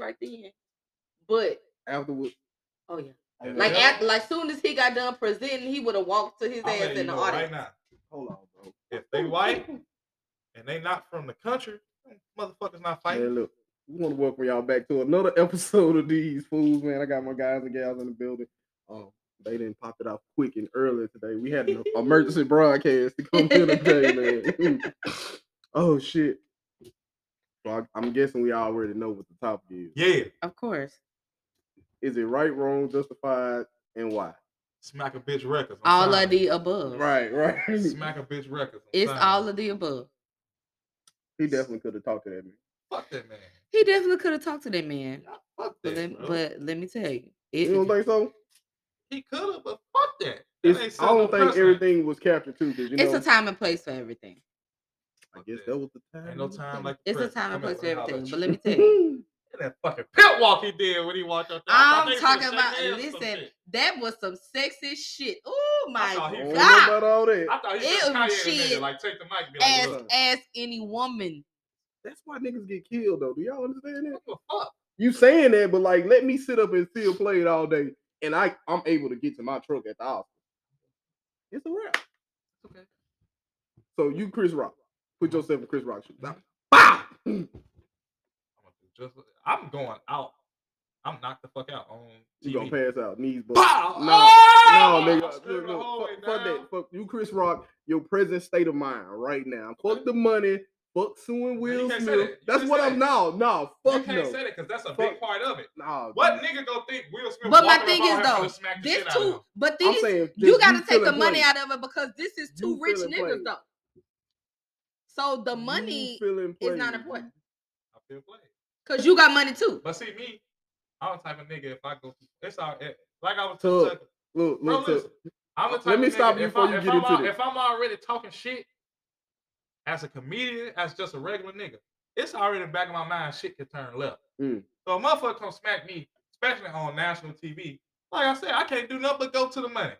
right then. But afterwards. Oh yeah. Like soon as he got done presenting, he would have walked to his ass in the audience. Right now. Hold on, bro. If they white and they not from the country, motherfuckers not fighting. Man, look, we want to welcome y'all back to another episode of These Fools, man. I got my guys and gals in the building. They didn't pop it off quick and early today. We had an emergency broadcast to come here today, man. Oh shit. So I'm guessing we already know what the topic is. Yeah. Of course. Is it right, wrong, justified, and why? Smack a bitch records. All of the above. Right. Smack a bitch records. It's all of the above. He definitely could have talked to that man. Fuck that man. He definitely could have talked to that man. Fuck that, but let me tell you. You don't think so? He could have, but fuck that. I don't think everything was captured too. It's a time and place for everything. I guess that was the time. Ain't no time like it's a time and place for everything. But let me tell you. That fucking pimp walk he did when he walked up there. I'm talking about, listen, that was some sexy shit. Oh my God. About all that. I thought he was shit. Like, take the mic and be like, ask any woman. That's why niggas get killed, though. Do y'all understand that? What the fuck? You saying that, but like, let me sit up and still play it all day, and I'm able to get to my truck at the Oscars. It's a wrap. Okay. So you, Chris Rock, put yourself in Chris Rock's shoes. Bow! I'm going out. I'm knocked the fuck out on TV. You gonna pass out, knees but No, nigga. Fuck that. Fuck you, Chris Rock. Your present state of mind right now. Fuck the money. Fuck suing Will Smith. That's what I'm now. No, fuck no. You can't say that because that's a big part of it. Nah. What nigga gonna think Will Smith? But my thing is though, this too. But thing is, you gotta take the money out of it because this is two rich niggas though. So the money is not important. I feel played. Cause you got money too. But see me, I'm the type of nigga. If I go, it's all like I was telling. Look. I'm the type Let me stop you before you get into it. If I'm already talking shit as a comedian, as just a regular nigga, it's already in the back of my mind. Shit can turn left. So a motherfucker come smack me, especially on national TV. Like I said, I can't do nothing but go to the money.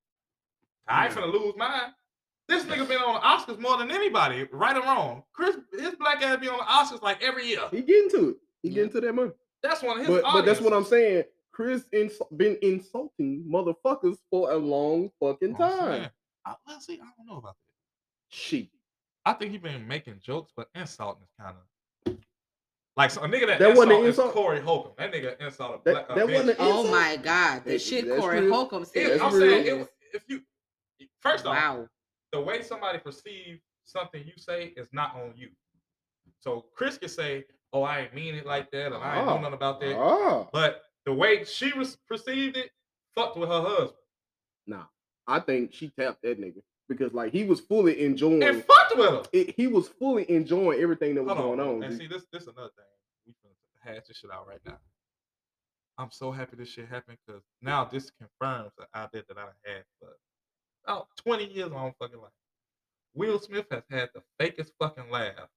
I ain't finna lose mine. This nigga been on the Oscars more than anybody, right or wrong. His black ass be on the Oscars like every year. He getting to it. He getting to that money. That's one of his But that's what I'm saying. Chris been insulting motherfuckers for a long fucking time. I don't know about that. Shit. I think he been making jokes, but insulting is kind of like so a nigga that insulted Corey Holcomb. That nigga insulted black. That wasn't oh my God, the shit Corey Holcomb said. I'm saying if you first off, the way somebody perceives something you say is not on you. So Chris can say, "Oh, I ain't mean it like that," and I ain't know nothing about that. But the way she perceived it, fucked with her husband. Nah, I think she tapped that nigga because like he was fully enjoying. And fucked with her. He was fully enjoying everything that was going on. And see, this another thing. We finna hash this shit out right now. I'm so happy this shit happened because now this confirms the idea that I had for about 20 years of my own fucking life. Will Smith has had the fakest fucking laugh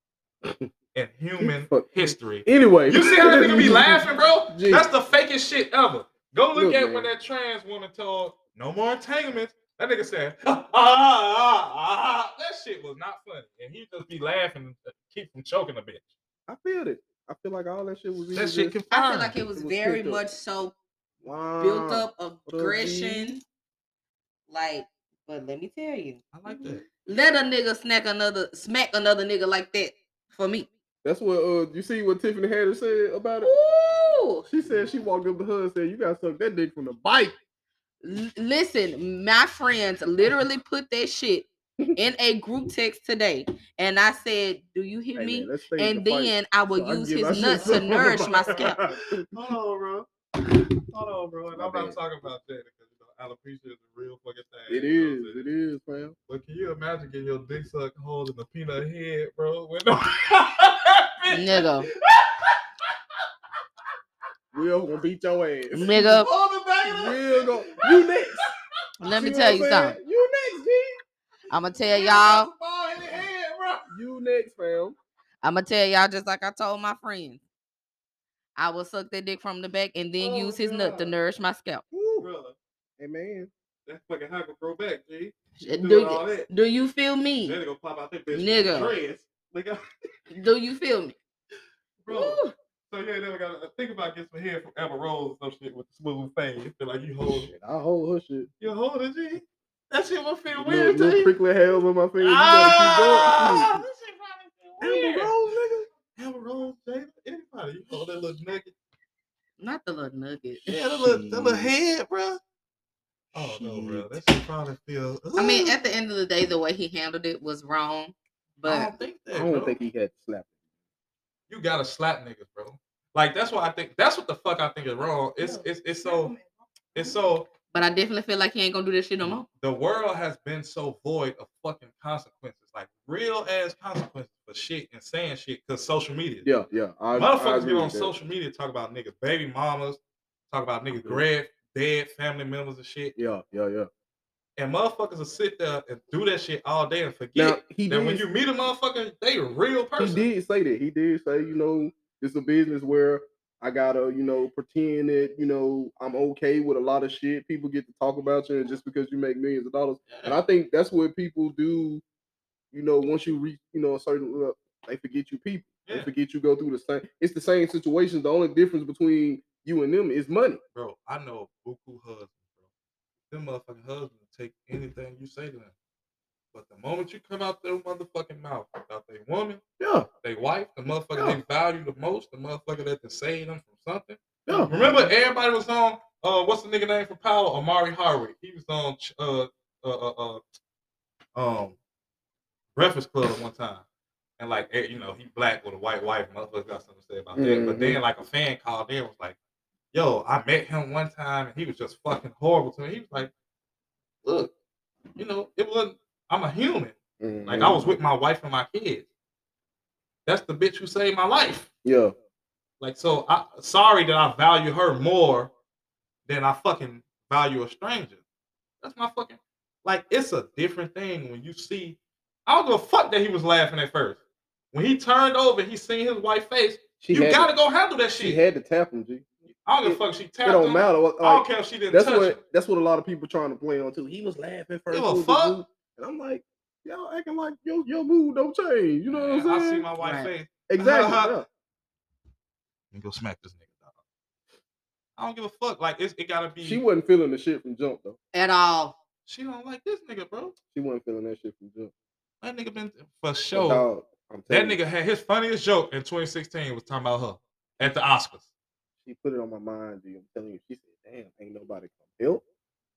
in human history. Anyway, you see how that nigga be laughing, bro? That's the fakest shit ever. Go look at when that trans woman told no more entanglements. That nigga said, That shit was not funny. And he just be laughing to keep from choking a bitch. I feel it. I feel like all that shit was that shit confirmed. I feel like it was very much so built up aggression. Like, but let me tell you. I like that. Let a nigga smack another nigga like that for me. That's what you see what Tiffany Haddish said about it? Ooh. She said she walked up to her and said, "You gotta suck that dick from the bike." Listen, my friends literally put that shit in a group text today, and I said, "Do you hear me?" And then I will use his nuts to nourish my scalp. Hold on, bro. And I'm not talking about that because alopecia is a real fucking thing. It is, fam. But can you imagine getting your dick sucked holding a peanut head, bro? Nigga. Will gonna beat your ass. Nigga. Will go. You next. Let me tell you something. You next, G. I'ma tell y'all. You next, fam. I'ma tell y'all just like I told my friends. I will suck that dick from the back and then use his nut to nourish my scalp. Brother. Hey, man. That fucking hair can grow back, G. Do you feel me? Then they gonna pop out that bitch. Nigga. Nigga. Do you feel me? Bro. So you ain't never got to think about getting some hair from Amber Rose or some shit with the smooth fade. Feel like you hold it. I hold her shit. You hold it, G? That shit will feel weird to you. Little prickly hairs on my fingers. You gotta keep going. That shit probably feel weird. Amber Rose, nigga. Amber Rose, Jada, anybody. You hold that little nugget. Not the little nugget. Yeah, that little head, bro. Oh no, bro. That shit probably feel. I mean, at the end of the day, the way he handled it was wrong. But I don't think that. I don't think he had to slap. You gotta slap niggas, bro. Like that's what I think. That's what the fuck I think is wrong. It's so. But I definitely feel like he ain't gonna do this shit no more. The world has been so void of fucking consequences, like real ass consequences for shit and saying shit because social media. Yeah. Motherfuckers get on social media talk about niggas, baby mamas, talk about niggas dead family members and shit. Yeah. And motherfuckers will sit there and do that shit all day and forget that when you meet a motherfucker, they a real person. He did say that. He did say, it's a business where I gotta, pretend that, I'm okay with a lot of shit. People get to talk about you, and just because you make millions of dollars. Yeah. And I think that's what people do, once you reach, a certain level, they forget you people. Yeah. They forget you go through the same. It's the same situation. The only difference between you and them is money. Bro, I know buku husbands, bro. Them motherfucking husbands take anything you say to them. But the moment you come out their motherfucking mouth about their woman, their wife, the motherfucker they value the most, the motherfucker that can save them from something. Yeah. Remember, everybody was on what's the nigga name from Power? Omari Hardwick. He was on Breakfast Club at one time. And like, he black with a white wife, motherfucker got something to say about that. Mm-hmm. But then like a fan called in and was like, yo, I met him one time and he was just fucking horrible to me. He was like, look, it wasn't. I'm a human. Mm-hmm. Like I was with my wife and my kids. That's the bitch who saved my life. Yeah. Like, so sorry that I value her more than I fucking value a stranger. That's my fucking, like, it's a different thing when you see, I don't give a fuck that he was laughing at first. When he turned over and he seen his wife's face, you gotta go handle that shit. She had to tap him, G. I don't give a fuck if she tapped him. It don't matter. Like, I don't care if she didn't touch him. That's what a lot of people trying to play on too. He was laughing first. Give a fuck. And I'm like, y'all acting like your mood don't change. You know what I'm saying? I see my wife's face. Exactly. And go smack this nigga dog. I don't give a fuck. Like it gotta be. She wasn't feeling the shit from jump though. At all. She don't like this nigga, bro. She wasn't feeling that shit from jump. That nigga been for sure. That nigga had his funniest joke in 2016 was talking about her at the Oscars. She put it on my mind, G. I'm telling you. She said, "Damn, ain't nobody come help."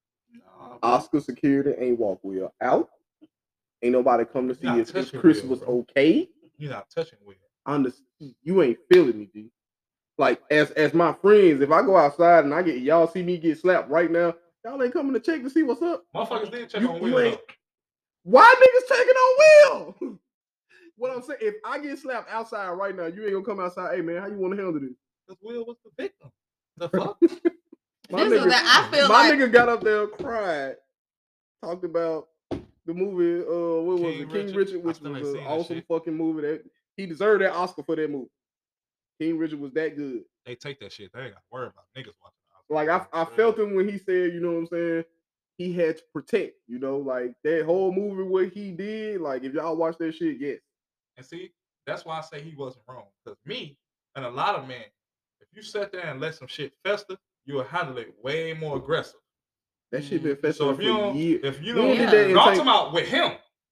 Oscar security ain't walk Will out. Ain't nobody come to see if Chris was okay. You're not touching Will. You ain't feeling me, G. Like as my friends, if I go outside and y'all see me get slapped right now, y'all ain't coming to check to see what's up. Motherfuckers did check on Will. Why niggas checking on Will? What I'm saying, if I get slapped outside right now, you ain't gonna come outside. Hey man, how you want to handle this? Because Will was the victim. The fuck. My nigga got up there, cried, talked about the movie. What was it? King Richard, which was an awesome fucking movie. That he deserved that Oscar for that movie. King Richard was that good. They take that shit. They ain't got to worry about niggas watching. Like I felt him when he said, you know what I'm saying? He had to protect. Like that whole movie, what he did. Like if y'all watch that shit, yes. And see, that's why I say he wasn't wrong. Because me and a lot of men, if you sat there and let some shit fester, you will handle it way more aggressive. That shit been festering for years. If you don't, I'm talking about with him.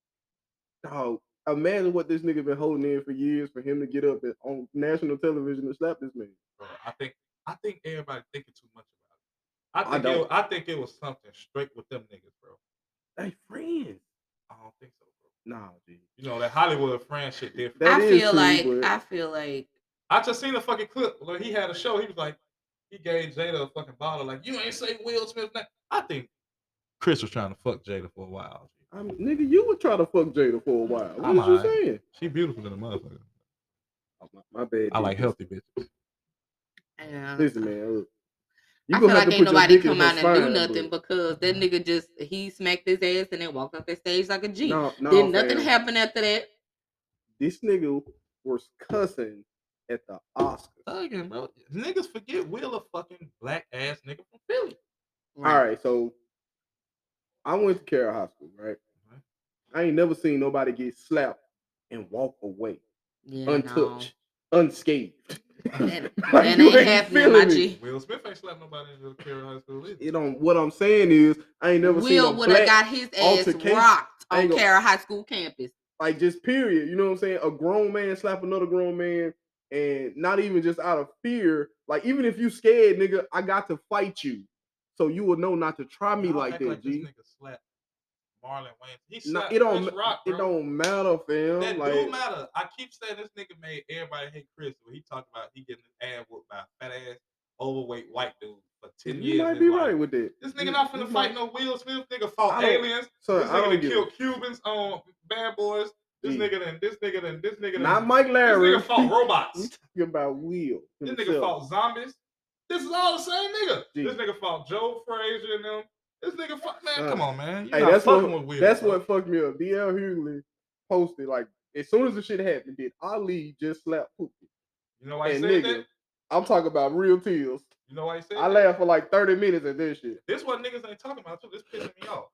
Dog, imagine what this nigga been holding in for years for him to get up on national television and slap this man. Bro, I think everybody thinking too much about it. I think it was something straight with them niggas, bro. They friends. I don't think so, bro. Nah, dude. That Hollywood friend shit different. I feel like I just seen a fucking clip where he had a show. He was like, he gave Jada a fucking bottle. Like, you ain't say Will Smith's name. I think Chris was trying to fuck Jada for a while. Nigga, you were trying to fuck Jada for a while. What was you saying? She beautiful than a motherfucker. Oh, my bad. I like healthy bitches. Yeah. Listen, man. I feel like ain't nobody come out and do nothing because that nigga he smacked his ass and then walked off the stage like a G. Then nothing happened after that. This nigga was cussing at the Oscars. Again, bro. Niggas forget Will a fucking black ass nigga from Philly. Right. All right, so I went to Carroll High School, right? I ain't never seen nobody get slapped and walk away untouched, unscathed. That ain't happening, my G. Will Smith ain't slapped nobody in Carroll High School either. You know what I'm saying is, I ain't never seen a Will would have got his ass rocked on Carroll High School campus. Like, just period. You know what I'm saying? A grown man slap another grown man, and not even just out of fear. Like, even if you scared, nigga, I got to fight you, so you will know not to try me like that. G. This nigga slapped Marlon Wayans. He slapped Chris Rock, bro. It don't matter, fam. That do matter. I keep saying this nigga made everybody hate Chris. When he talked about he getting his ass whooped by a fat ass, overweight white dude for 10 years. You might be right with that. This nigga not finna fight no Will Smith. Nigga fought aliens. This nigga killed Cubans on Bad Boys. This nigga. Not Mike Larry. This nigga fought robots. We talking about Will. This nigga fought zombies. This is all the same nigga. This nigga fought Joe Frazier and them. This nigga fuck, man. Come on, man. Hey, that's what fucked me up. D.L. Hughley posted, like, as soon as the shit happened, did Ali just slap Pookie? You know why he said that? I'm talking about real tears. You know why he said I laughed for like 30 minutes at this shit. This what niggas ain't talking about too. This pissing me off.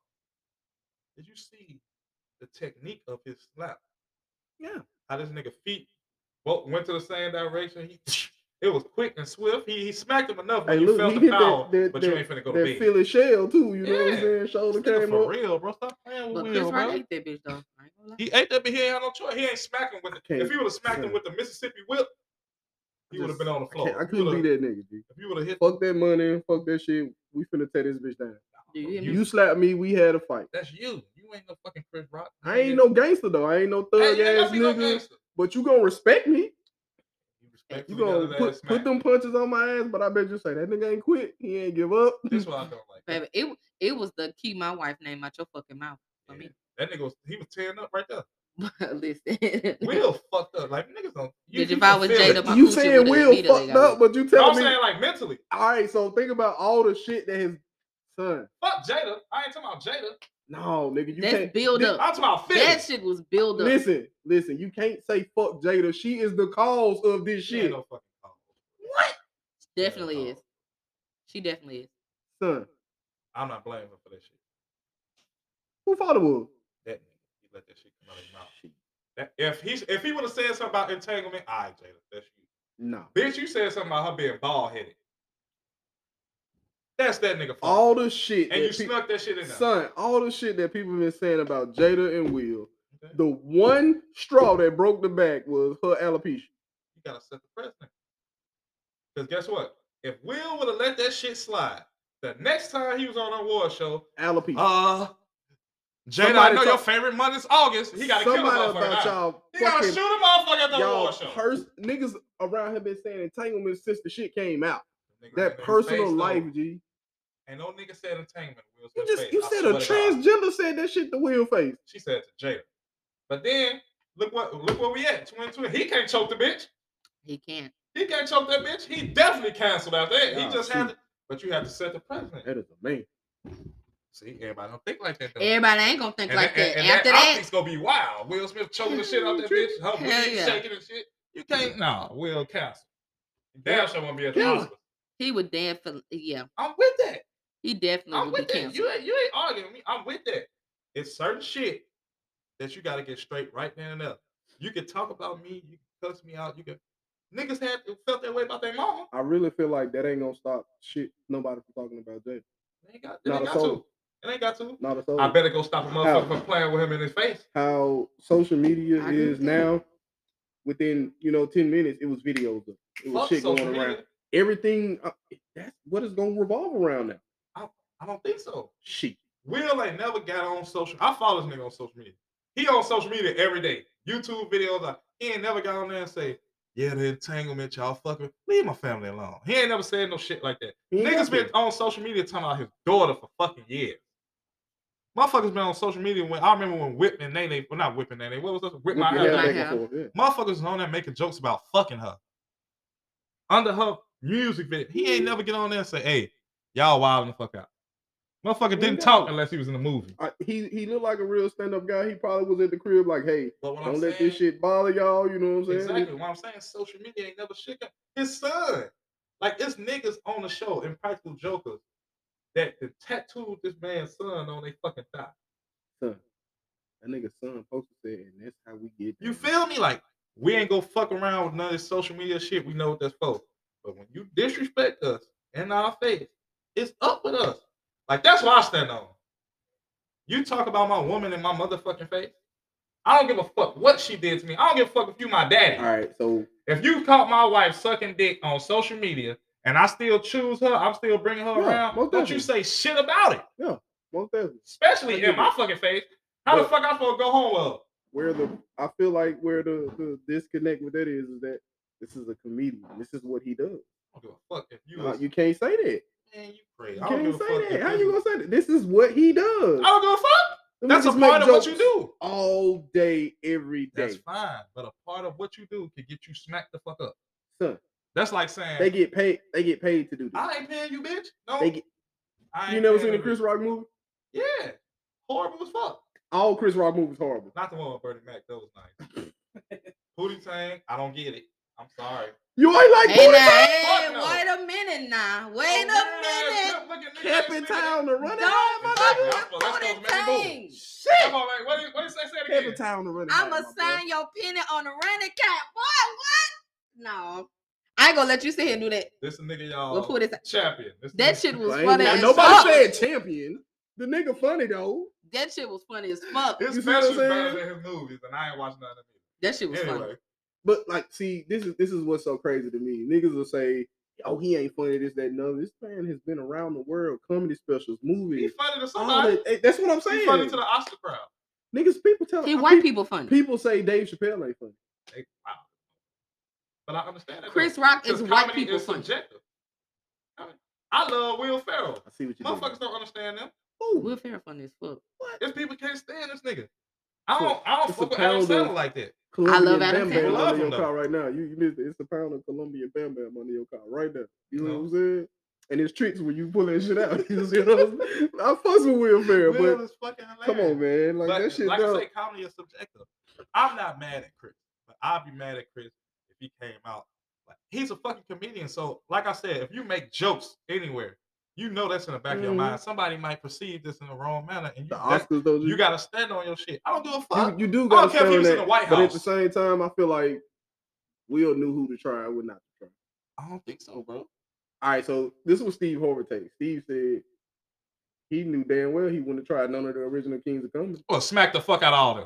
Did you see the technique of his slap? Yeah. How this nigga feet both went to the same direction. It was quick and swift. He smacked him enough, but you felt the power. But you ain't finna go to bed. That Philly shell too. You know what I'm saying? Shoulder came for up. real, bro. Stop playing with Will, Will, bro. Chris ate that bitch though. He ate that, but he ain't had no choice. He ain't smacking with it. If he would have smacked him with the Mississippi whip, he would have been on the floor. I couldn't be that nigga, G. If you would have hit, fuck that money, fuck that shit. We finna tear this bitch down. You slapped me, we had a fight. That's you. You ain't no fucking Chris Rock. I ain't no gangster though. I ain't no thug ass nigga. But you gonna respect me. You gonna put them punches on my ass, but I bet you say that nigga ain't quit. He ain't give up. This what I don't like. Baby, it was the keep my wife name out your fucking mouth for me. That nigga he was tearing up right there. Listen, Will fucked up. Like niggas don't. If I was Jada, you saying Will fucked up, but you telling me? I'm saying like mentally. All right, so think about all the shit that his son. Fuck Jada. I ain't talking about Jada. No, nigga, you can't. That's build up. I'm talking about feelings. That shit was build up. Listen. You can't say fuck Jada. She is the cause of this shit. Ain't no fucking cause. What? Definitely is. She definitely is. Son, I'm not blaming her for that shit. Who thought it was? That nigga. He let that shit come out of his mouth. If he would have said something about entanglement, all right, Jada, that's you. No. Bitch, you said something about her being bald headed. That's that nigga fault. All the shit. And you snuck that shit in there. Son, all the shit that people been saying about Jada and Will. Okay. The one straw that broke the back was her alopecia. You gotta set the precedent. Because guess what? If Will would have let that shit slide, the next time he was on an award show, alopecia. Jada, I know your favorite month is August. He gotta kill a motherfucker. He gotta shoot a motherfucker at the award show. Niggas around here been saying entanglement since the shit came out. That personal life, G. Ain't no nigga said entanglement. You said a transgender said that shit to Will face. She said to Jada. But then look where we at. 2020. He can't choke the bitch. He can't. He can't choke that bitch. He definitely canceled out there. He just had to. But you have to set the precedent. That is a man. See, everybody don't think like that though. Everybody ain't gonna think like that. And after that, it's gonna be wild. Will Smith choking the shit out that bitch. Her wig shaking and shit. You can't. Nah, Will cancel. Damn sure won't be at the Oscars. He would definitely. Yeah. I'm with that. He definitely would be canceled. You ain't arguing with me. I'm with that. It's certain shit that you gotta get straight right there and there. You can talk about me. You can cuss me out. You can. Niggas felt that way about their mama. I really feel like that ain't gonna stop shit. Nobody from talking about Jada. It ain't got to. It ain't got to. Not a soul. I better go stop a motherfucker from playing with him in his face. How social media is now, within 10 minutes, it was videos of it was shit going around. Everything that's what it's gonna revolve around now. I don't think so. Shit. Will ain't never got on social. I follow this nigga on social media. He on social media every day. YouTube videos. He ain't never got on there and say, yeah, the entanglement, y'all fucking leave my family alone. He ain't never said no shit like that. Niggas been on social media talking about his daughter for fucking years. Motherfuckers been on social media when I remember when Whip and Nene, well not Whip and Nene, what was that? Whip My Hair. Motherfuckers was on there making jokes about fucking her. Under her music video. He ain't never get on there and say, hey, y'all wilding the fuck out. Motherfucker didn't talk unless he was in the movie. He looked like a real stand-up guy. He probably was at the crib like, hey, don't let this shit bother y'all. You know what I'm saying? Exactly. What I'm saying, social media ain't never shit. His son. Like, it's niggas on the show, Impractical Jokers, that tattooed this man's son on their fucking thigh. Son. That nigga's son posted said, and that's how we get there. You feel me? Like, We ain't gonna fuck around with none of this social media shit. We know what that's for. But when you disrespect us in our face, it's up with us. Like, that's what I stand on. You talk about my woman in my motherfucking face. I don't give a fuck what she did to me. I don't give a fuck if you my daddy. All right, so if you caught my wife sucking dick on social media and I still choose her, I'm still bringing her around. Don't you say shit about it. Yeah, most definitely. Especially in my fucking face. How the fuck I'm supposed to go home with her? I feel like where the disconnect with that is that this is a comedian. This is what he does. I don't give a fuck if you can't say that. Man, you crazy. You can't say that. How you gonna say that? This is what he does. I don't give a fuck. That's a part of what you do. All day, every day. That's fine. But a part of what you do can get you smacked the fuck up. Son. That's like saying they get paid to do this. I ain't paying you, bitch. No. You never seen a Chris Rock movie? Yeah. Horrible as fuck. All Chris Rock movies horrible. Not the one with Bernie Mac. That was nice. Pootie Tang, I don't get it. I'm sorry. You ain't like Pootie Tang? Wait a minute now. Wait a minute. Capping Town to run it. Don't fuck with Pootie Tang. Shit. Come on, man. What do you say it again? Capping Town to run it. I'ma sign your penny on the running cap. Boy, what? No. I ain't gonna let you sit here and do that. This a nigga, y'all. Champion. That shit was funny. Nobody said champion. The nigga funny though. That shit was funny as fuck. His special is better than his movies, and I ain't watching none of them. That shit was funny. But like, see, this is what's so crazy to me. Niggas will say, "Oh, he ain't funny." This, that, and other. This man has been around the world, comedy specials, movies. He's funny to somebody. That's what I'm saying. He's funny to the Oscar crowd. Niggas, people tell white people funny. People say Dave Chappelle ain't funny. Wow. But I understand that. Chris Rock is white people is subjective. I love Will Ferrell. I see what you motherfuckers don't understand them. Will Ferrell funny as fuck. What? There's people can't stand this nigga. I don't fuck with Adam Sandler like that. Colombian I love Adam Sandler. Under your car right now. You missed it. It's a pound of Colombian Bam Bam under your car right now. You know what I'm saying? And it's tricks when you pull that shit out. You know I fuss with Will Ferrell, but is fucking hilarious. Come on, man. Like that shit. Like I say, comedy is subjective. I'm not mad at Chris, but I'd be mad at Chris if he came out. Like, he's a fucking comedian. So, like I said, if you make jokes anywhere, you know that's in the back of your mind. Somebody might perceive this in the wrong manner, and you gotta stand on your shit. I don't give a fuck. You do gotta stand on that. In the White House. But at the same time, I feel like Will knew who to try and who not to try. I don't think so, bro. All right, so this was Steve Harvey take. Steve said he knew damn well he wouldn't have tried none of the original Kings of Comedy. Well, smack the fuck out of all them.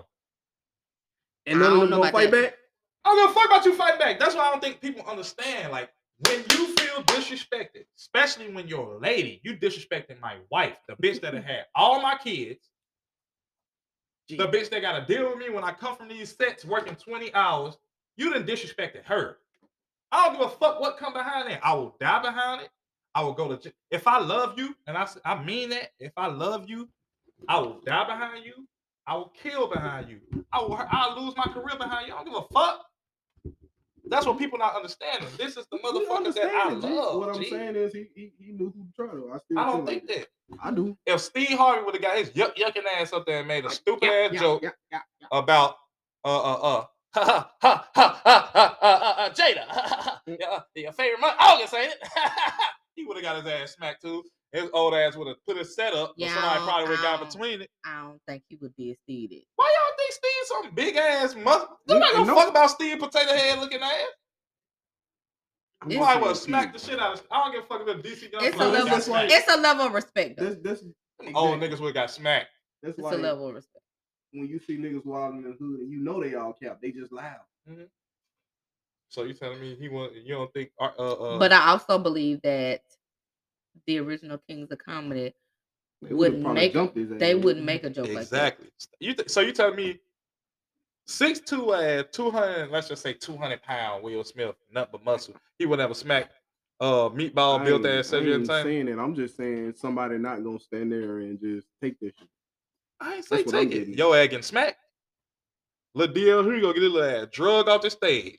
And none of them gonna fight back? I don't give a fuck about you fighting back. That's why I don't think people understand. Like, when you feel disrespected, especially when you're a lady, you disrespecting my wife, the bitch that had all my kids, the bitch that got to deal with me when I come from these sets working 20 hours, you done disrespected her. I don't give a fuck what come behind it. I will die behind it. I will go to jail. If I love you, and I mean that, if I love you, I will die behind you. I will kill behind you. I'll lose my career behind you. I don't give a fuck. That's what people not understanding. This is the motherfucker that I love. What I'm saying is he knew who to try to. I don't think that. I do. If Steve Harvey would have got his yucking ass up there and made a stupid ass joke about Jada, your favorite month, August, ain't it? He would have got his ass smacked too. His old ass would have put his set up, but somebody probably would have got between it. I don't think he would be Steve. Why y'all think Steve's some big ass muscle? Nobody gonna fuck about Steve potato head looking ass. Why would smack the shit out of? I don't give a fuck if DC Young. It's a level of respect. Old niggas would have got smacked. That's a level of respect. When you see niggas wild in the hood and you know they all cap, they just loud. Mm-hmm. So you telling me you don't think? But I also believe that the original Kings of Comedy wouldn't make a joke like that. Exactly. So you telling me 6'2" ass, 200, let's just say 200-pound Will Smith, nothing but muscle. He would never smack meatball built ass. I ain't saying it. I'm just saying somebody not gonna stand there and just take this shit. I ain't say take it. Yo, ass getting smacked. Lil DL, who you gonna get his little ass drug off the stage?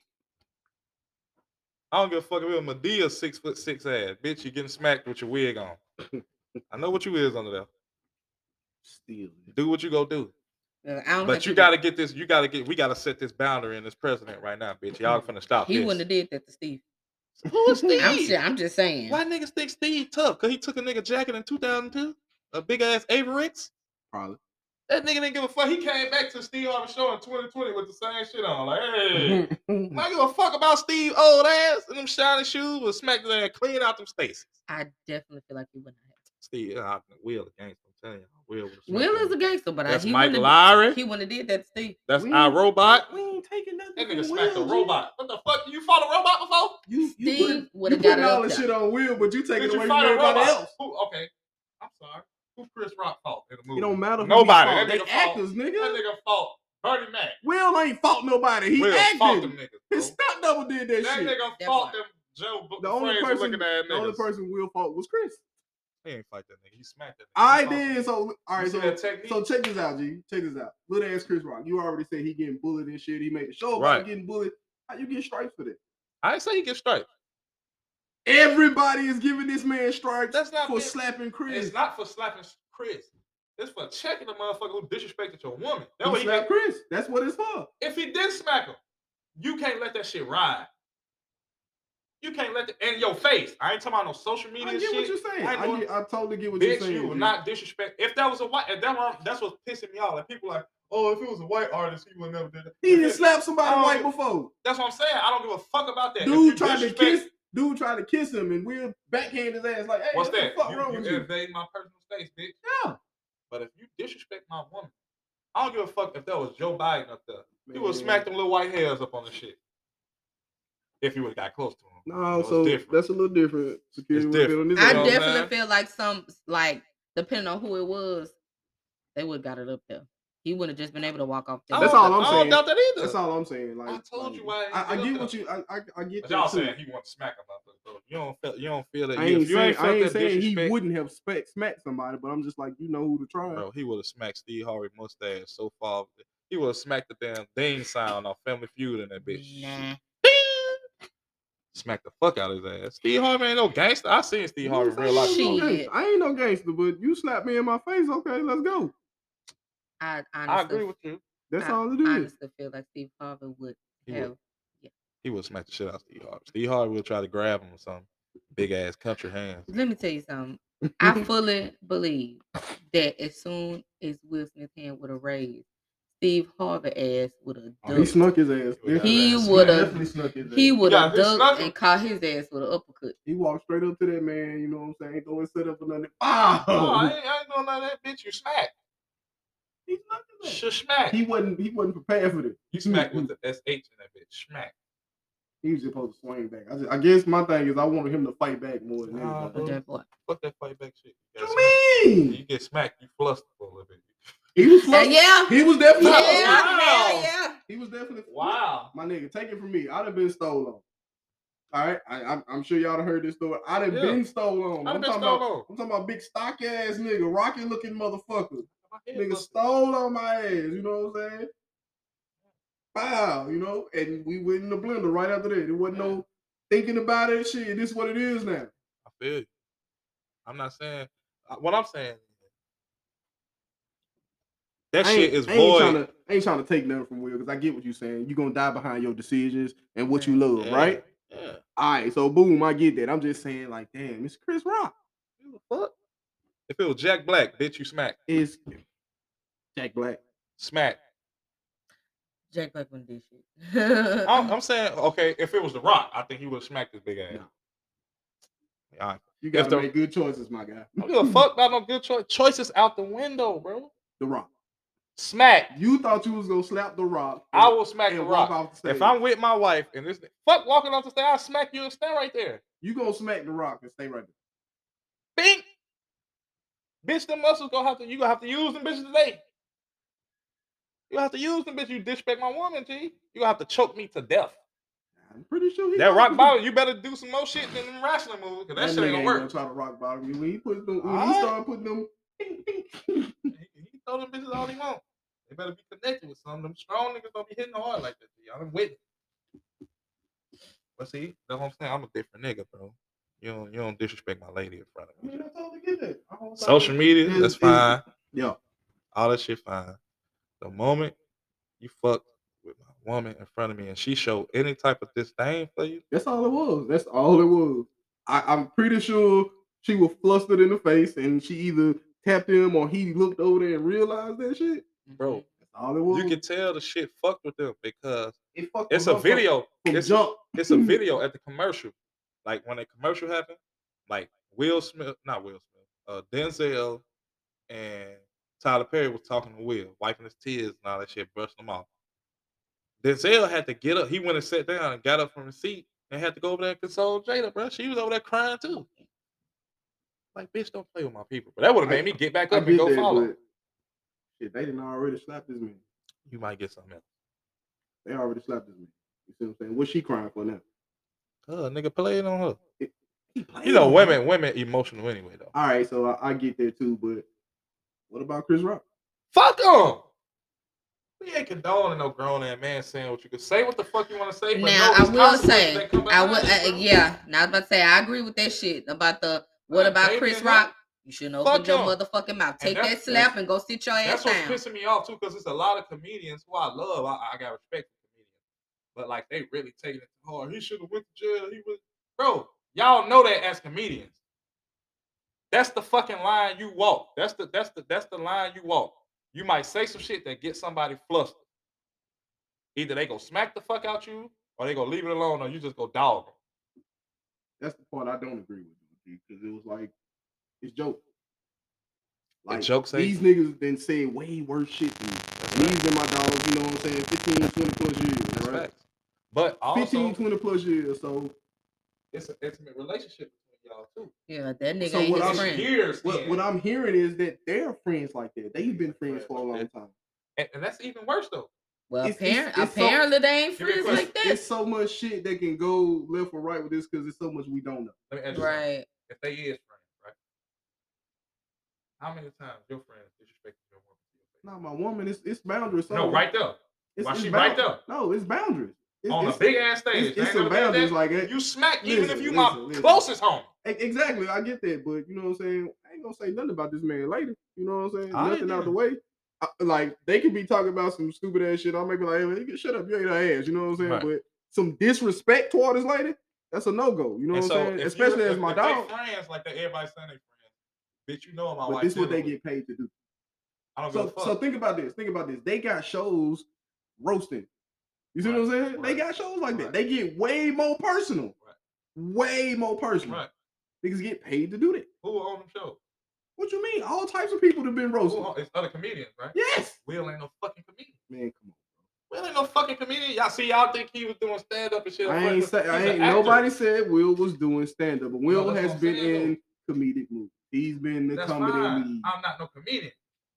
I don't give a fuck if it was Medea 6'6" ass. Bitch, you getting smacked with your wig on. I know what you is under there. Still. Do what you go do. But you gotta get this, we gotta set this boundary in this president right now, bitch. Y'all finna stop this. He wouldn't have did that to Steve. Who is Steve? I'm just saying. Why niggas think Steve tough? Cause he took a nigga jacket in 2002? A big ass Averix? Probably. That nigga didn't give a fuck. He came back to Steve Harvey show in 2020 with the same shit on. Like, hey, I give a fuck about Steve old ass and them shiny shoes was smacked there and clean out them Stacy's. I definitely feel like he wouldn't have. Steve, Will a gangster. I'm telling you, Will is a gangster, but that's Mike Lowry. He wouldn't have did that to Steve. That's our robot. We ain't taking nothing. That nigga smacked a robot. What the fuck? You fought a robot before? Steve would have got all the shit on Will, but you taking away from everybody else. Okay, I'm sorry. Who Chris Rock fought in the movie? It don't matter. Nobody. That nigga actors, nigga. That nigga fought Bernie Mac. Will ain't fought nobody. He acted. Fought them niggas, his stunt double did that shit. That nigga fought them Joe. The only person Will fought was Chris. He ain't fight that nigga. He smacked that nigga. I did. So all right. So check this out, G. Check this out. Little ass Chris Rock. You already said he getting bullied and shit. He made a show about getting bullied. How you get stripes for that? I didn't say he get stripes. Everybody is giving this man stripes. That's not for slapping Chris. It's not for slapping Chris. It's for checking the motherfucker who disrespected your woman. That's what he got Chris. That's what it's for. If he did smack him, you can't let that shit ride. You can't let it in your face. I ain't talking about no social media shit. I get what you're saying. I totally get what bitch, you're saying. You will not disrespect. If that was a white, that's what's pissing me off. Like people like, oh, if it was a white artist, he would never do that. He didn't slap somebody white before. That's what I'm saying. I don't give a fuck about that. Dude tried to kiss him and Will backhand his ass like, hey, what's that? The fuck wrong with you? Invade my personal space, bitch. Yeah. But if you disrespect my woman, I don't give a fuck if that was Joe Biden up there. He would have smacked them little white hairs up on the shit. If he would have got close to him. No, so that's a little different. Security different. I definitely feel like depending on who it was, they would have got it up there. He wouldn't have just been able to walk off there. That's all I'm saying. I don't doubt that either. That's all I'm saying. Like I told you why. I get what you. I get. But y'all saying he want to smack him out there. So you don't feel that. I ain't saying he wouldn't have smacked somebody, but I'm just like, you know who to try. Bro, he would have smacked Steve Harvey mustache so far. He would have smacked the damn ding sound off Family Feud in that bitch. Nah. Smack the fuck out of his ass. Steve Harvey ain't no gangster. I seen Steve Harvey in real life. I ain't no gangster, but you slap me in my face. Okay, let's go. I agree with you. That's all it is. I honestly feel like Steve Harvey would have. He would smack the shit out of Steve Harvey. Steve Harvey would try to grab him with some big ass country hands. Let me tell you something. I fully believe that as soon as Will Smith's hand would have raised, Steve Harvey ass would have ducked. He snuck his ass. He would have ducked and caught his ass with an uppercut. He walked straight up to that man, you know what I'm saying? Ain't throwing set up or nothing. Oh! No, I ain't doing none of that, bitch. You smacked. He snuck his ass. He wasn't prepared for this. You smacked with the SH in that bitch. Smack. He was supposed to swing back. I guess my thing is I wanted him to fight back more than anything. Fuck that fight back shit. What you mean? You get smacked, you flustered for a little bit. He was flustered. Yeah. He was definitely Yeah. He was definitely wow. My nigga, take it from me. I'd have been stolen on. All right, I'm sure y'all done heard this story. I'd have been stolen on. I'm talking about big stock ass nigga, rocky looking motherfucker. Nigga stole on my ass. You know what I'm saying? Wow, you know, and we went in the blender right after that. There wasn't no thinking about it. Shit, this is what it is now. I feel you. I'm not saying what I'm saying. That shit is void. I ain't trying to take nothing from Will because I get what you're saying. You're gonna die behind your decisions and what you love, right? Yeah. All right, so boom, I get that. I'm just saying, like, damn, it's Chris Rock. What? If it was Jack Black, bitch, you smack. It's Jack Black. Smack. Jack Black wouldn't do shit. I'm saying, okay, if it was The Rock, I think he would have smacked his big ass. No. All right. You gotta make good choices, my guy. I don't give a fuck about no good choices out the window, bro. The Rock. Smack. You thought you was gonna slap The Rock. I will smack The Rock. If I'm with my wife and this fuck walking off the stage, I'll smack you and stay right there. You gonna smack The Rock and stay right there. Bink. Bitch, them muscles you gonna have to use them bitches today. You have to use them bitches. You disrespect my woman, G. You gonna have to choke me to death. I'm pretty sure that rock bottom. You better do some more shit than them wrestling moves, because that shit ain't gonna work. Gonna try to rock bottom you when he started putting them. He throw them bitches all he want. They better be connected with some. Them strong niggas don't be hitting hard like that. G. I'm with it. But see, that's what I'm saying. I'm a different nigga, bro. You don't disrespect my lady in front of me. I mean, I totally get that. Social media, that's fine. Yeah. All that shit fine. The moment you fuck with my woman in front of me and she showed any type of disdain for you, that's all it was. That's all it was. I'm pretty sure she was flustered in the face and she either tapped him or he looked over there and realized that shit. Bro, that's all it was. You can tell the shit fucked with them because it's a video. It's a video at the commercial. Like when a commercial happened, like Denzel and Tyler Perry was talking to Will, wiping his tears and all that shit, brushing them off. Denzel had to get up. He went and sat down and got up from his seat and had to go over there and console Jada, bro. She was over there crying too. Like, bitch, don't play with my people. But that would have made me get back up and go follow. Shit, they didn't already slap this man. You might get something else. They already slapped this man. You see what I'm saying? What's she crying for now? Nigga, play it on her. You know, women emotional anyway, though. All right, so I get there too, but what about Chris Rock? Fuck him. We ain't condoning no grown ass man saying what you could say. What the fuck you want to say? But now I will say, yeah. Now I was about to say, I agree with that shit about the. What about Chris Rock? You shouldn't open your motherfucking mouth. Take that slap and go sit your ass down. That's what's pissing me off too, because there's a lot of comedians who I love. I got respect for comedians, but like they really taking it too hard. He should have went to jail. Bro. Y'all know that as comedians. That's the fucking line you walk. That's the line you walk. You might say some shit that gets somebody flustered. Either they go smack the fuck out you, or they go leave it alone, or you just go dog them. That's the part I don't agree with, because it was like it's joke. Like these niggas been saying way worse shit than me. And these been my dogs, you know what I'm saying? 15, 20 plus years, that's right? Facts. But also 15, 20 plus years, so it's an intimate relationship between y'all too. Yeah, that nigga ain't his friend. What I'm hearing is that they're friends like that. They've been friends for a long time. And that's even worse though. Well, apparently they ain't friends like that. There's so much shit that can go left or right with this because there's so much we don't know. Let me ask you something. If they is friends, right? How many times your friends disrespected your woman? Not my woman. It's boundaries. No, right there. Why she right there? No, it's boundaries. On a big ass stage. It's some boundaries like that. You smack even if you my closest homie. Exactly, I get that, but you know what I'm saying? I ain't gonna say nothing about this man later. You know what I'm saying? Nothing out the way. Like they could be talking about some stupid ass shit. I may be like, hey, man, shut up, you ain't her ass. You know what I'm saying? Right. But some disrespect toward this lady, that's a no-go. You know what I'm saying? Especially as my dog. Friends like that, everybody saying they friends. Bitch, you know my wife. But this is what they get paid to do. I don't so think about this. They got shows roasting. You see what I'm saying? Right. They got shows like that. They get way more personal. Way more personal. Right. Niggas get paid to do that. Who on them shows? What you mean? All types of people have been roasted. It's other comedians, right? Yes. Will ain't no fucking comedian. Man, come on. Will ain't no fucking comedian. Y'all think he was doing stand-up and shit? Nobody said Will was doing stand-up, but Will has been in comedic movies. He's been the comedy lead. I'm not no comedian.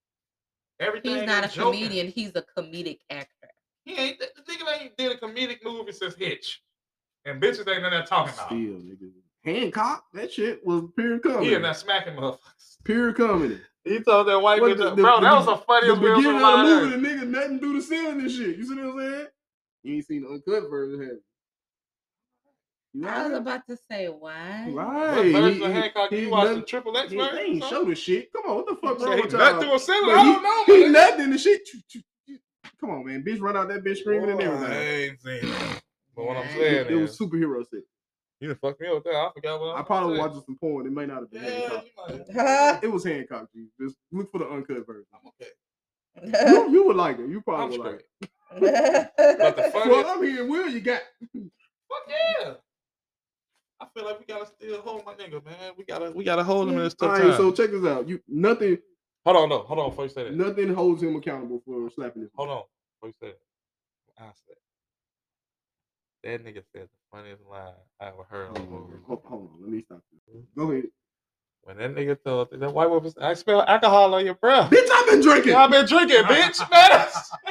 He's not a comedian. He's a comedic actor. The nigga ain't did a comedic movie since Hitch. And bitches ain't in there talking about. Still, nigga. Hancock, that shit was pure comedy. He and that smacking motherfuckers. Pure comedy. He told that white bitch, bro, that was the funniest video. The beginning of the movie, the nigga nothing do the ceiling and shit. You see what I'm saying? You ain't seen the uncut version, have you? I was about to say, why? Right. What version of Hancock you watched the Triple X version? They ain't show the shit. Come on, what the fuck wrong with y'all? Nothing through a ceiling? I don't know, man. He nothing in the shit. Come on, man. Bitch run out that bitch screaming and everything. I ain't seen it. But what I'm saying it was superhero shit. You done fucked me up with that. I forgot what I probably was watching some porn. It may not have been Hancock. It was Hancock, G. Just look for the uncut version. I'm okay. You would like it. You probably would like it. But the funny... Well, I'm here. Will you got? Fuck yeah. I feel like we gotta still hold my nigga, man. We gotta hold him in this tough time. All right, so check this out. Nothing. Hold on before you say that. Nothing holds him accountable for slapping his. Hold on before you say that. I said that nigga said the funniest line I ever heard on the movie. Hold on, let me stop you. Go ahead. When that nigga told that white woman, I smell alcohol on your breath. Bitch, I've been drinking. Bitch, man.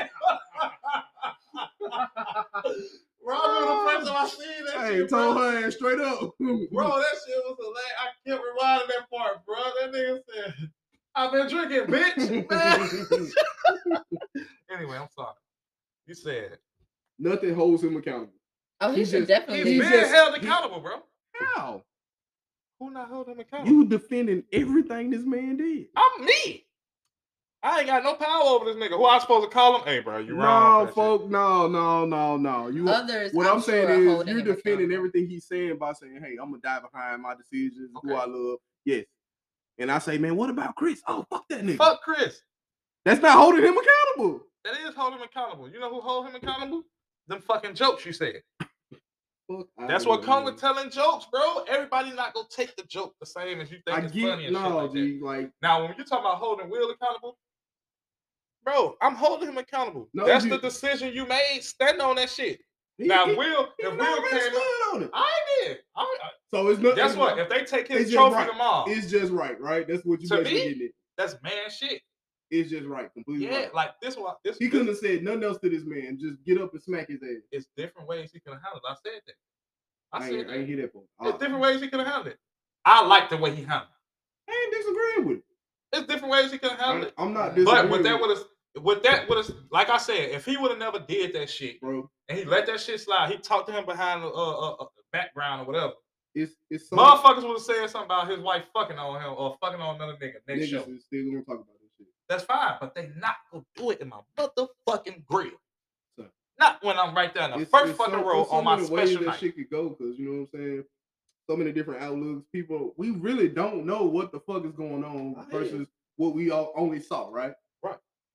Bro, I remember the first time I seen that shit. Told her ass straight up. Bro, that shit was hilarious. I kept rewinding that part, bro. That nigga said, I've been drinking, bitch. Man. Anyway, I'm sorry. You said nothing holds him accountable. Oh, he should definitely. He's been held accountable, bro. How? Who not holding him accountable? You defending everything this man did. I'm me. I ain't got no power over this nigga. Who I supposed to call him? Hey, bro, you wrong. No, folk, no. Others, what I'm saying is you're defending everything he's saying by saying, hey, I'm going to die behind my decisions, who I love. Yes. and I say, man, what about Chris? Oh, fuck that nigga. Fuck Chris. That's not holding him accountable. That is holding him accountable. You know who hold him accountable? Them fucking jokes you said. That's what comes with telling jokes, bro. Everybody not gonna take the joke the same as you think it's funny and shit like that. Like, now, when you talking about holding Will accountable, bro, I'm holding him accountable. That's the decision you made. Stand on that shit. Now, if Will came on it, I did. So it's not. Guess what? If they take his trophy tomorrow, it's just right. That's what you basically getting it. That's man shit. It's just right, completely. Yeah, right. like this one. He couldn't have said nothing else to this man. Just get up and smack his ass. It's different ways he could have handled it. I said that. I ain't hear that part. It's different ways he could have handled it. I like the way he handled it. I ain't disagreeing with it. It's different ways he could have handled it. I'm not disagreeing. But with that would have, like I said, if he would have never did that shit, bro, and he let that shit slide, he talked to him behind the background or whatever. It's motherfuckers would have said something about his wife fucking on him or fucking on another nigga next show. Still gonna talk about this shit. That's fine, but they not gonna do it in my motherfucking grill. Not when I'm right there in the first fucking row on my special night. That shit could go, because you know what I'm saying. So many different outlooks. People, we really don't know what the fuck is going on versus what we all only saw, right? Right.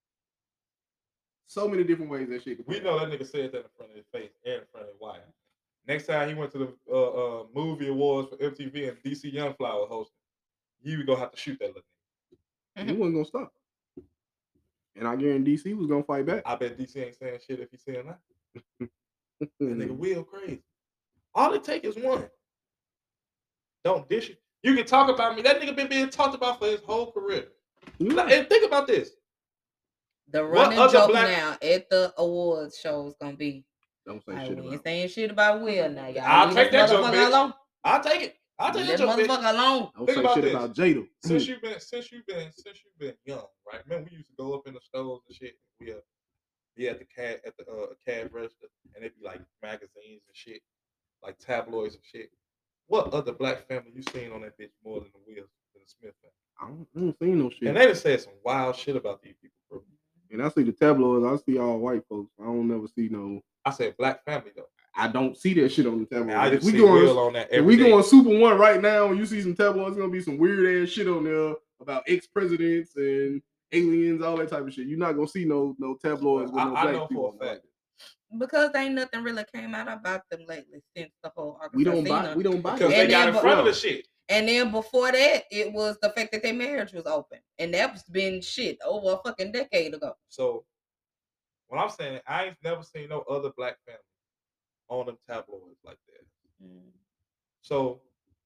So many different ways that shit could. We know that nigga said that in front of his face and in front of his wife. Next time he went to the movie awards for MTV and DC Young Fly was hosting, you gonna have to shoot that little nigga. He wasn't gonna stop. And I guarantee DC was gonna fight back. I bet DC ain't saying shit if he's saying that. That nigga Will crazy. All it take is one. Don't dish it. You can talk about me. That nigga been being talked about for his whole career. Yeah. And think about this. The running joke now at the awards show is gonna be. Don't say shit about. We ain't saying shit about Will now, y'all. I'll take that joke, bitch. I'll take it. I'll take that joke, motherfucker alone. Don't say shit about Jada. Since you've been young, right? Remember we used to go up in the stores and shit. We be at the cab register, and it'd be like magazines and shit, like tabloids and shit. What other black family you seen on that bitch more than the Wills, than the Smith family? I don't see no shit. And they done said some wild shit about these people, bro. And I see the tabloids. I see all white folks. I don't never see no. I said black family though. I don't see that shit on the tabloids. I just see Will on that. If we go on Super One right now, and you see some tabloids, it's gonna be some weird ass shit on there about ex-presidents and aliens, all that type of shit. You're not gonna see no tabloids with no black know people. For a fact. Because ain't nothing really came out about them lately since the whole Arkansas. We don't buy because they got in front of the shit. And then before that, it was the fact that their marriage was open, and that's been shit over a fucking decade ago. So, what I'm saying, I ain't never seen no other black family on them tabloids like that. So,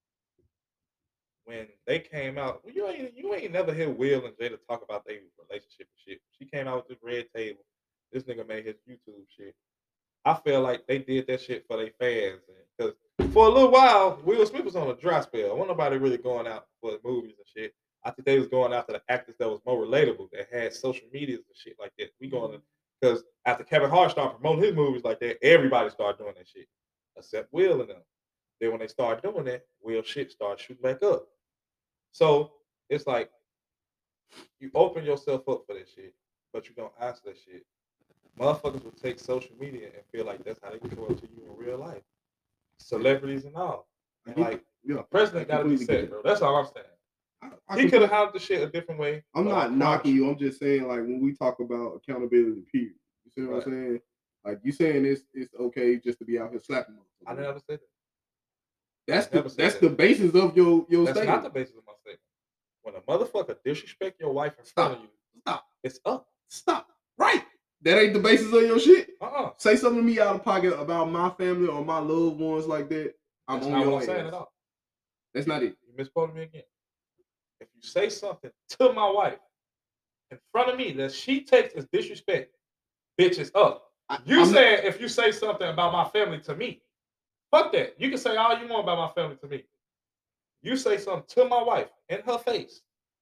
when they came out, you ain't never hear Will and Jada talk about their relationship and shit. She came out with the red table. This nigga made his YouTube shit. I feel like they did that shit for their fans. Because for a little while, Will Smith was on a dry spell. Wasn't nobody really going out for movies and shit. I think they was going after the actors that was more relatable, that had social medias and shit like that. We going to, because after Kevin Hart started promoting his movies like that, everybody started doing that shit, except Will and them. Then when they started doing that, Will shit started shooting back up. So it's like, you open yourself up for that shit, but you don't ask that shit. Motherfuckers will take social media and feel like that's how they can go up to you in real life. Celebrities and all. And like, the president got to be set, bro. That's all I'm saying. He could have handled the shit a different way. I'm not knocking you. I'm just saying, like, when we talk about accountability, period. You see what I'm saying? Like, you saying it's okay just to be out here slapping them. I never said that. That's the basis of your statement. That's not the basis of my statement. When a motherfucker disrespect your wife in front of you, stop. It's up. Stop. Right. That ain't the basis of your shit. Say something to me out of pocket about my family or my loved ones like that. I'm on your ass. Saying at all. That's not it. You misquoted me again. If you say something to my wife in front of me that she takes as disrespect, bitch, it's up. You said if you say something about my family to me, fuck that. You can say all you want about my family to me. You say something to my wife in her face,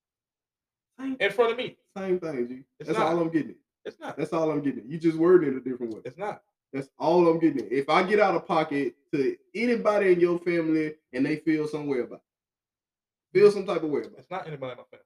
in front of me. Same thing, G. That's all I'm getting. It's not. That's all I'm getting. You just worded it a different way. It's not. That's all I'm getting. If I get out of pocket to anybody in your family and they feel some way about it, feel some type of way about it. It's not anybody in my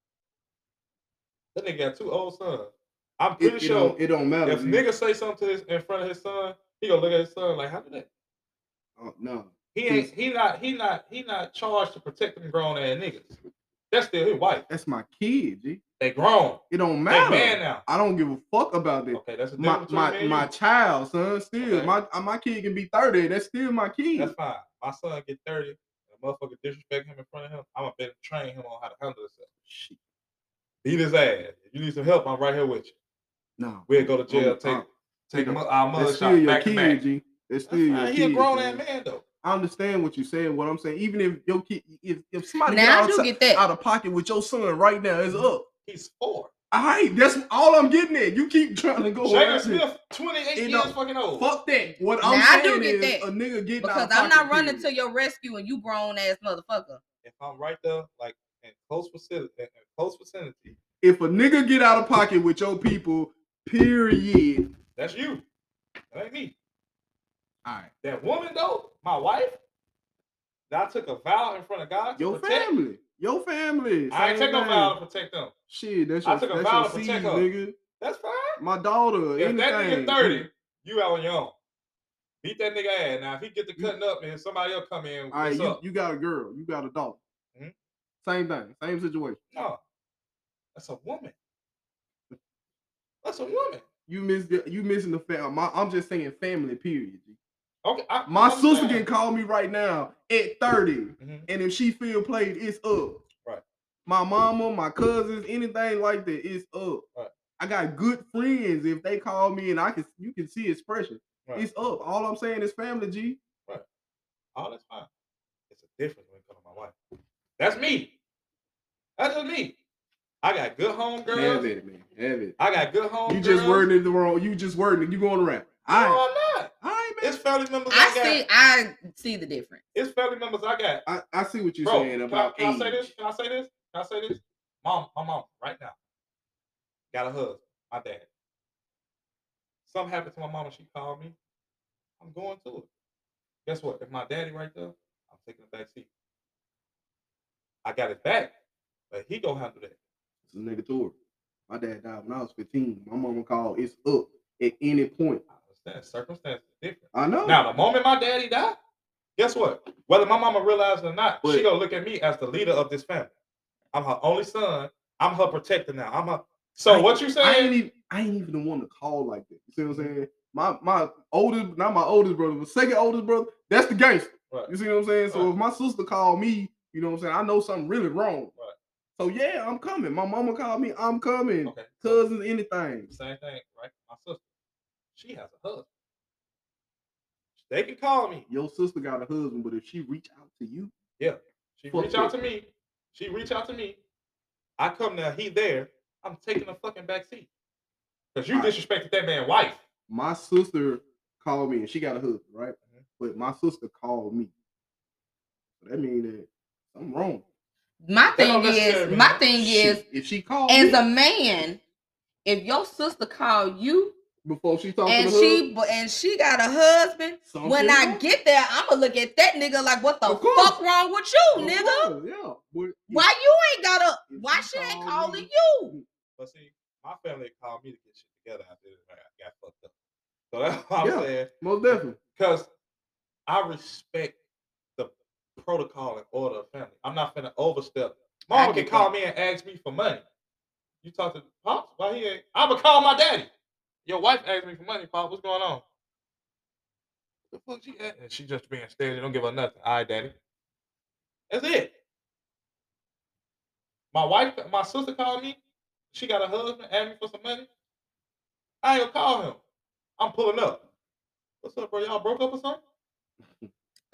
family. That nigga got 2 old sons. I'm pretty sure it don't matter. If nigga say something to in front of his son, he gonna look at his son like, how did that? No. He not charged to protect them grown ass niggas. That's still his wife. That's my kid, G. They grown. It don't matter. They man now. I don't give a fuck about that. Okay, that's a difference between my child, son. Still, okay. my kid can be 30. That's still my kid. That's fine. My son get 30. And a motherfucker disrespect him in front of him. I'm gonna better train him on how to handle himself. Shit. Beat his ass. If you need some help, I'm right here with you. No. We'll go to jail. Take our mother shot back to back. G. It's still your kid. He a grown ass man though. I understand what you're saying. What I'm saying, even if your kid, if somebody now get out of pocket with your son right now, it's up. He's 4. All right, that's all I'm getting at. You keep trying to go. Jaden Smith, 28 years fucking old. Fuck that. What I'm saying is a nigga getting because I'm not running to your rescue and you grown ass motherfucker. If I'm right there, like in close vicinity. If a nigga get out of pocket with your people, period. That's you. That ain't me. All right. That woman though, my wife, that I took a vow in front of God to protect. Your family. I ain't take no vow to protect them. Shit, that's I took a vow to protect her. Nigga. That's fine. My daughter. If anything. that nigga 30, you out on your own. Beat that nigga ass. Now if he get the cutting up and somebody else come in, all right, you got a girl, you got a daughter. Mm-hmm. Same thing, same situation. No, that's a woman. That's a woman. You missing the family. I'm just saying family. Period. Okay. My sister can call me right now at 30, and if she feel played, it's up. Right. My mama, my cousins, anything like that, it's up. Right. I got good friends. If they call me and you can see expression, right. It's up. All I'm saying is family, G. Right. All that's fine. It's a difference when it comes to my wife. That's me. That's just me. I got good home girls. Have it, man. Have it. I got good home girls. You just wording it the wrong. You just wording it. You going around. No, I'm not. All right, man. It's family members I see the difference. It's family members I got. I see what you're saying about Can I say this? Can I say this? My mom, right now, got a husband, my dad. Something happened to my mama, she called me. I'm going to it. Guess what? If my daddy right there, I'm taking the back seat. I got his back, but he gonna handle that. It's a nigga tour. My dad died when I was 15. My mama called, it's up at any point. I understand. Circumstances are different. I know. Now, the moment my daddy died, guess what? Whether my mama realized it or not, she gonna look at me as the leader of this family. I'm her only son. I'm her protector now. So what you saying? I ain't even the one to call like that. You see what I'm saying? My oldest, not my oldest brother, but second oldest brother, that's the gangster. Right. You see what I'm saying? So if my sister called me, you know what I'm saying, I know something really wrong. Right. So yeah, I'm coming. My mama called me, I'm coming. Okay. Cousins, anything. Same thing, right? My sister, she has a husband. They can call me. Your sister got a husband, but if she reach out to you, yeah, she reach out to me. She reach out to me. I come there, he there. I'm taking a fucking back seat because you disrespected that man's wife. My sister called me, and she got a husband, right? Mm-hmm. But my sister called me. So that means that something wrong. My thing is, if she called as a man, if your sister called you before she talked to her and she got a husband, when I get there, I'ma look at that nigga like, what the fuck wrong with you, nigga? Yeah. Why you ain't got a? Why she ain't calling you? But see, my family called me to get shit together after I got fucked up. So that's what I'm saying. Most definitely. Because I respect the protocol and order of family. I'm not finna overstep. Mom can call me and ask me for money. You talk to Pops? Why he ain't? I'ma call my daddy. Your wife asked me for money, Pop. What's going on? What the fuck she at? And she just being steady. Don't give her nothing. All right, daddy. That's it. My sister called me. She got a husband, asked me for some money. I ain't gonna call him. I'm pulling up. What's up, bro? Y'all broke up or something?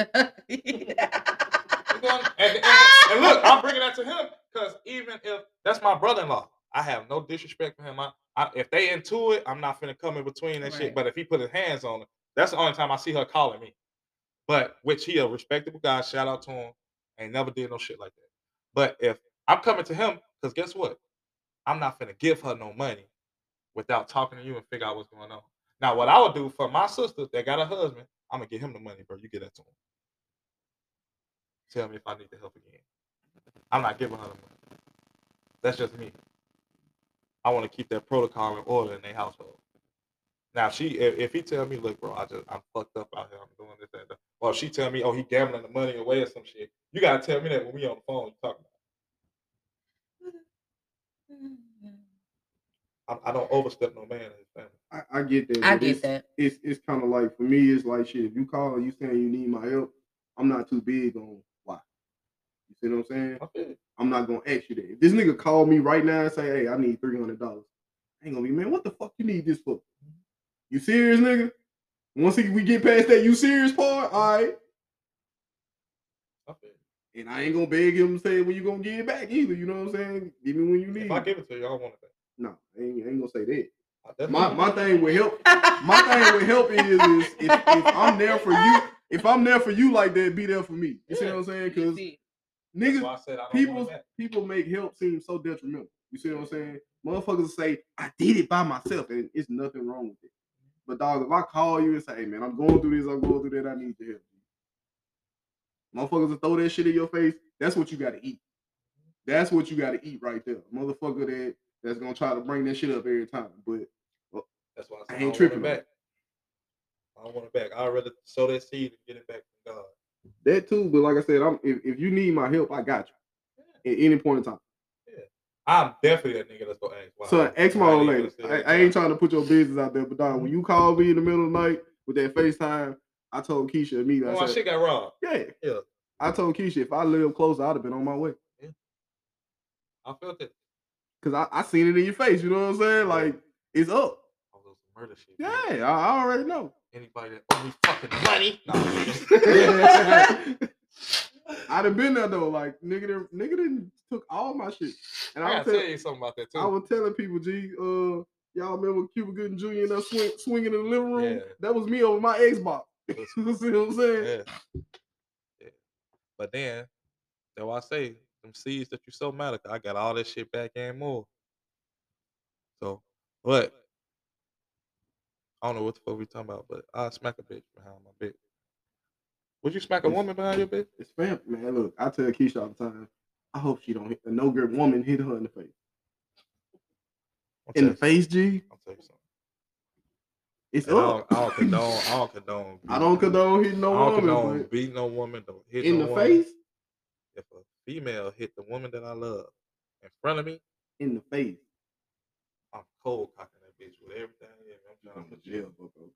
And look, I'm bringing that to him because even if that's my brother-in-law, I have no disrespect for him. If they into it, I'm not finna come in between that shit. But if he put his hands on it, that's the only time I see her calling me. But which he a respectable guy, shout out to him, ain't never did no shit like that. But if I'm coming to him, because guess what? I'm not finna give her no money without talking to you and figure out what's going on. Now, what I would do for my sister that got a husband, I'm gonna give him the money, bro. You get that to him. Tell me if I need the help again. I'm not giving her the money. That's just me. I want to keep that protocol in order in their household. Now, if he tell me, look, bro, I'm fucked up out here. I'm doing this, that. Or if she tell me, oh, he gambling the money away or some shit. You gotta tell me that when we on the phone, you talking about. I don't overstep no man in his family. I get that. I get that. It's kind of like, for me, it's like, shit, if you call and you saying you need my help, I'm not too big on why. You see what I'm saying? Okay. I'm not gonna ask you that. If this nigga called me right now and say, hey, I need $300, I ain't gonna be, man, what the fuck you need this for? You serious, nigga? Once we get past that you serious part, all right. Okay. And I ain't gonna beg him to say when you gonna get it back either. You know what I'm saying? Give me when you need. If I give it to you, I don't want it back. No, I ain't gonna say that. My thing with help. My thing with help is if I'm there for you, if I'm there for you like that, be there for me. You see what I'm saying? Because niggas, people make help seem so detrimental. You see what I'm saying? Motherfuckers say, I did it by myself, and it's nothing wrong with it. But dog, if I call you and say, hey man, I'm going through this, I'm going through that, I need your help. Motherfuckers will throw that shit in your face. That's what you got to eat. That's what you got to eat right there. Motherfucker that's gonna try to bring that shit up every time. But that's why I ain't tripping back. I don't want it back. I'd rather sow that seed and get it back from God. That too, but like I said, if you need my help, I got you. At any point in time. Yeah. I'm definitely that nigga that's gonna ask. Wow. So ask my old lady. I ain't trying to put your business out there, but dog, when you call me in the middle of the night with that FaceTime, I told Keisha immediately. My shit got robbed. Yeah. I told Keisha if I lived closer, I'd have been on my way. Yeah. I felt it. Cause I seen it in your face, you know what I'm saying? Like, it's up. All those murder shit. Yeah, I already know. Anybody that owe me fucking money. Nah, I'd have been there though. Like, nigga done took all my shit. And I gotta tell you something about that too. I was telling people, y'all remember Cuba Gooding Jr. and us swinging in the living room? Yeah. That was me over my Xbox. You see what I'm saying? Yeah. But then, that's why I say, them seeds that you so mad at, I got all that shit back and more. So, but I don't know what the fuck we talking about, but I'll smack a bitch behind my bitch. Would you smack a woman behind your bitch? It's family, man. Look, I tell Keisha all the time, I hope she don't hit no good woman hit her in the face. In the face, G? I'll tell you something. It's up. I don't condone. I don't condone hitting no woman. I don't condone beating no woman. Don't hit in no the woman. Face. If a female hit the woman that I love in front of me, in the face, I'm cold cocking that bitch with everything. I'm trying to put jail,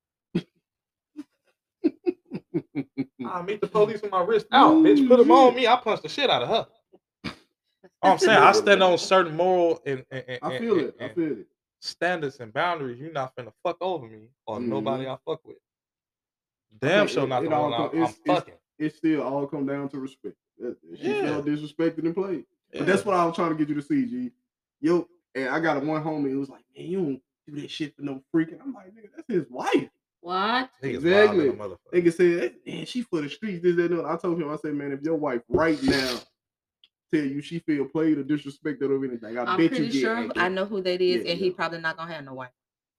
I'll meet the police with my wrist out, bitch. Put them on me. I punch the shit out of her. I'm saying I stand on certain moral and I feel it. Standards and boundaries. You're not finna fuck over me or nobody I fuck with. Damn sure not the one I'm fucking. It still all come down to respect. She felt disrespected and played. Yeah. But that's what I was trying to get you to see, G. Yo, and I got one homie who was like, man, you don't do that shit for no freaking. I'm like, nigga, that's his wife. What? Exactly. Nigga said, man, she for the streets, this, that, no. I told him, I said, man, if your wife right now tell you she feel played or disrespected or anything, I'm bet pretty you sure I know who that is, and he probably not gonna have no wife.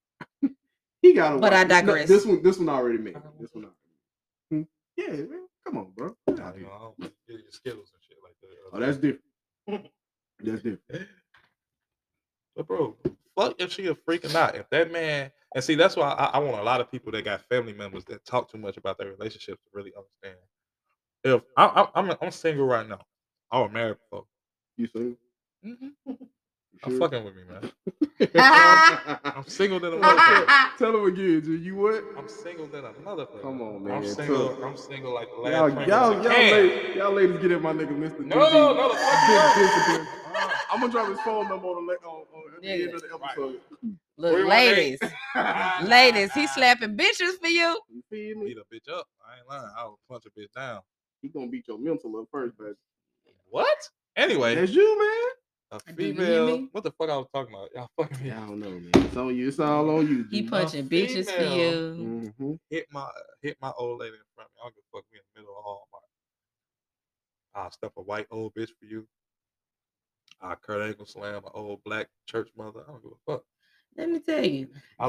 He got a wife. But I digress. This one already made. This one already. Yeah, man. Come on, bro. I don't get your Skittles and shit like that. Oh, that's different. That's different. But bro, fuck if she a freak or not. If that man, and see, that's why I want a lot of people that got family members that talk too much about their relationships to really understand. If I'm single right now, I was married before. You single? Mm-hmm. I'm fucking with me, man. I'm single than a motherfucker. Tell him again, G. You what? I'm single than a motherfucker. Come on, man. I'm single like the last y'all ladies get at my nigga, Mr. No, I'm gonna drop his phone number on the end of the episode. Look, ladies, he's slapping bitches for you. You feel me? Beat a bitch up. I ain't lying. I will punch a bitch down. He gonna beat your mental up first, baby. What? Anyway. That's you, man. A female. What the fuck I was talking about? Y'all fucking me. I don't know, man. It's on you. It's all on you. He punching bitches for you. Mm-hmm. Hit my old lady in front of me. I don't give a fuck me in the middle of Walmart. I'll step a white old bitch for you. I'll Kurt Angle slam an old black church mother. I don't give a fuck. Let me tell you.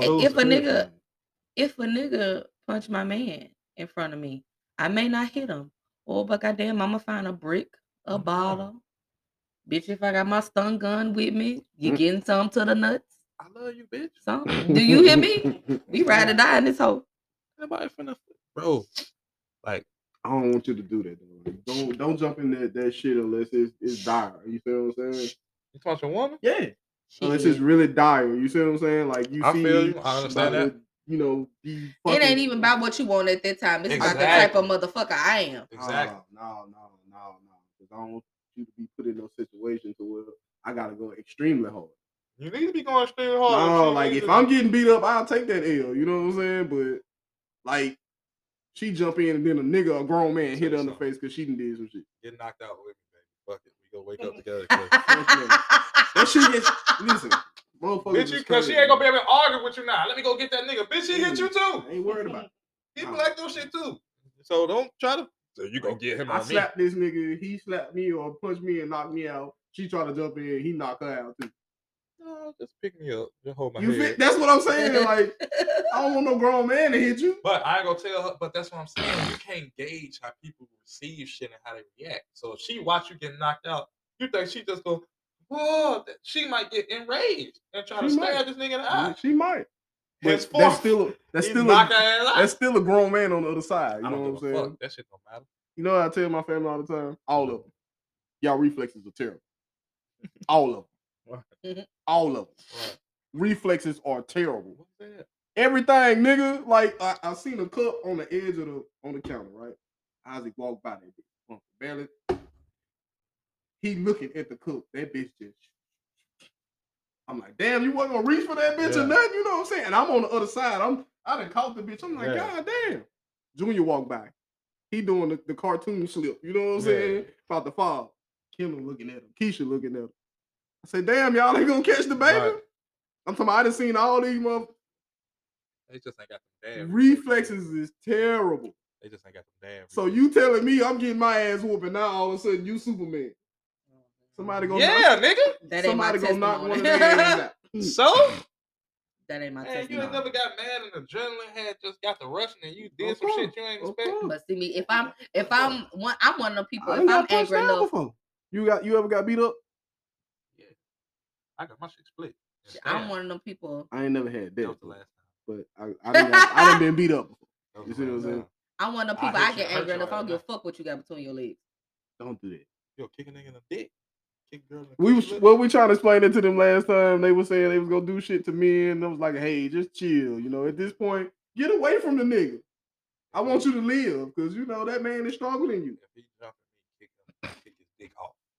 If a nigga punch my man in front of me, I may not hit him. Oh, but goddamn, I'ma find a brick, a bottle. Bitch, if I got my stun gun with me, you getting some to the nuts? I love you, bitch. Something. Do you hear me? We ride or die in this hole. Nobody finna, bro. Like, I don't want you to do that, though. Like, don't jump in that shit unless it's dire. You feel what I'm saying? You punch a woman? Yeah. Unless it's really dire. You see what I'm saying? Like I feel you. I understand that. You know, it ain't even about what you want at that time. It's about the type of motherfucker I am. Exactly. No. Because I don't want you to be put in no situation to where I gotta go extremely hard. You need to be going extremely hard. No, like if I'm getting beat up, I'll take that L. You know what I'm saying? But like, she jump in and then a grown man hit her in the face because she done did some shit. Get knocked out with me, baby. Fuck it. We go wake up together. That shit gets, listen, motherfucker. Because she ain't gonna be able to argue with you now. Let me go get that nigga. Bitch, he hit you too. I ain't worried about it. People like those shit too. So don't try to. So you gonna get him on me. I slapped this nigga. He slapped me or punched me and knocked me out. She tried to jump in. He knocked her out too. No, just pick me up. Just hold my head. That's what I'm saying. Like, I don't want no grown man to hit you. But I ain't gonna tell her. But that's what I'm saying. You can't gauge how people receive shit and how they react. So if she watch you get knocked out, you think she just go, whoa, she might get enraged and try to stab this nigga in the eye. She might. But that's still a grown man on the other side. You know what I'm saying? Fuck. That shit don't matter. You know what I tell my family all the time? All of them. Y'all reflexes are terrible. All of them. All of them. Right. Reflexes are terrible. What's that? Everything, nigga. Like I seen a cup on the edge of the counter, right? Isaac walked by that bitch. Barely. He looking at the cup. That bitch just. I'm like, damn, you wasn't gonna reach for that bitch or nothing. You know what I'm saying? And I'm on the other side. I done caught the bitch. I'm like, God damn. Junior walked by. He doing the cartoon slip. You know what I'm saying? About to fall. Kim looking at him. Keisha looking at him. I said, damn, y'all ain't gonna catch the baby. Right. I'm talking about I done seen all these motherfuckers. They just ain't got them damn reflexes is terrible. They just ain't got them damn. So you telling me I'm getting my ass whooping now? All of a sudden you Superman. Somebody gonna nigga. Somebody gonna knock one of their hands out. So that ain't my testimony. You ain't never got mad and adrenaline had just got the rushing and you did some shit you ain't expect. But see me, I'm one of the people. If I'm angry enough, you ever got beat up? Yeah, I got my shit split. I'm one of them people. I ain't never had that. That was the last time. But I done been beat up before. You see what I'm saying? I'm one of them people. I get angry enough. I don't give a fuck what you got between your legs. Don't do that. Yo, kick a nigga in the dick. We trying to explain it to them last time. They were saying they was gonna do shit to me, and I was like, "Hey, just chill. You know, at this point, get away from the nigga. I want you to live, because you know that man is stronger than you." If he jumping me, kick his dick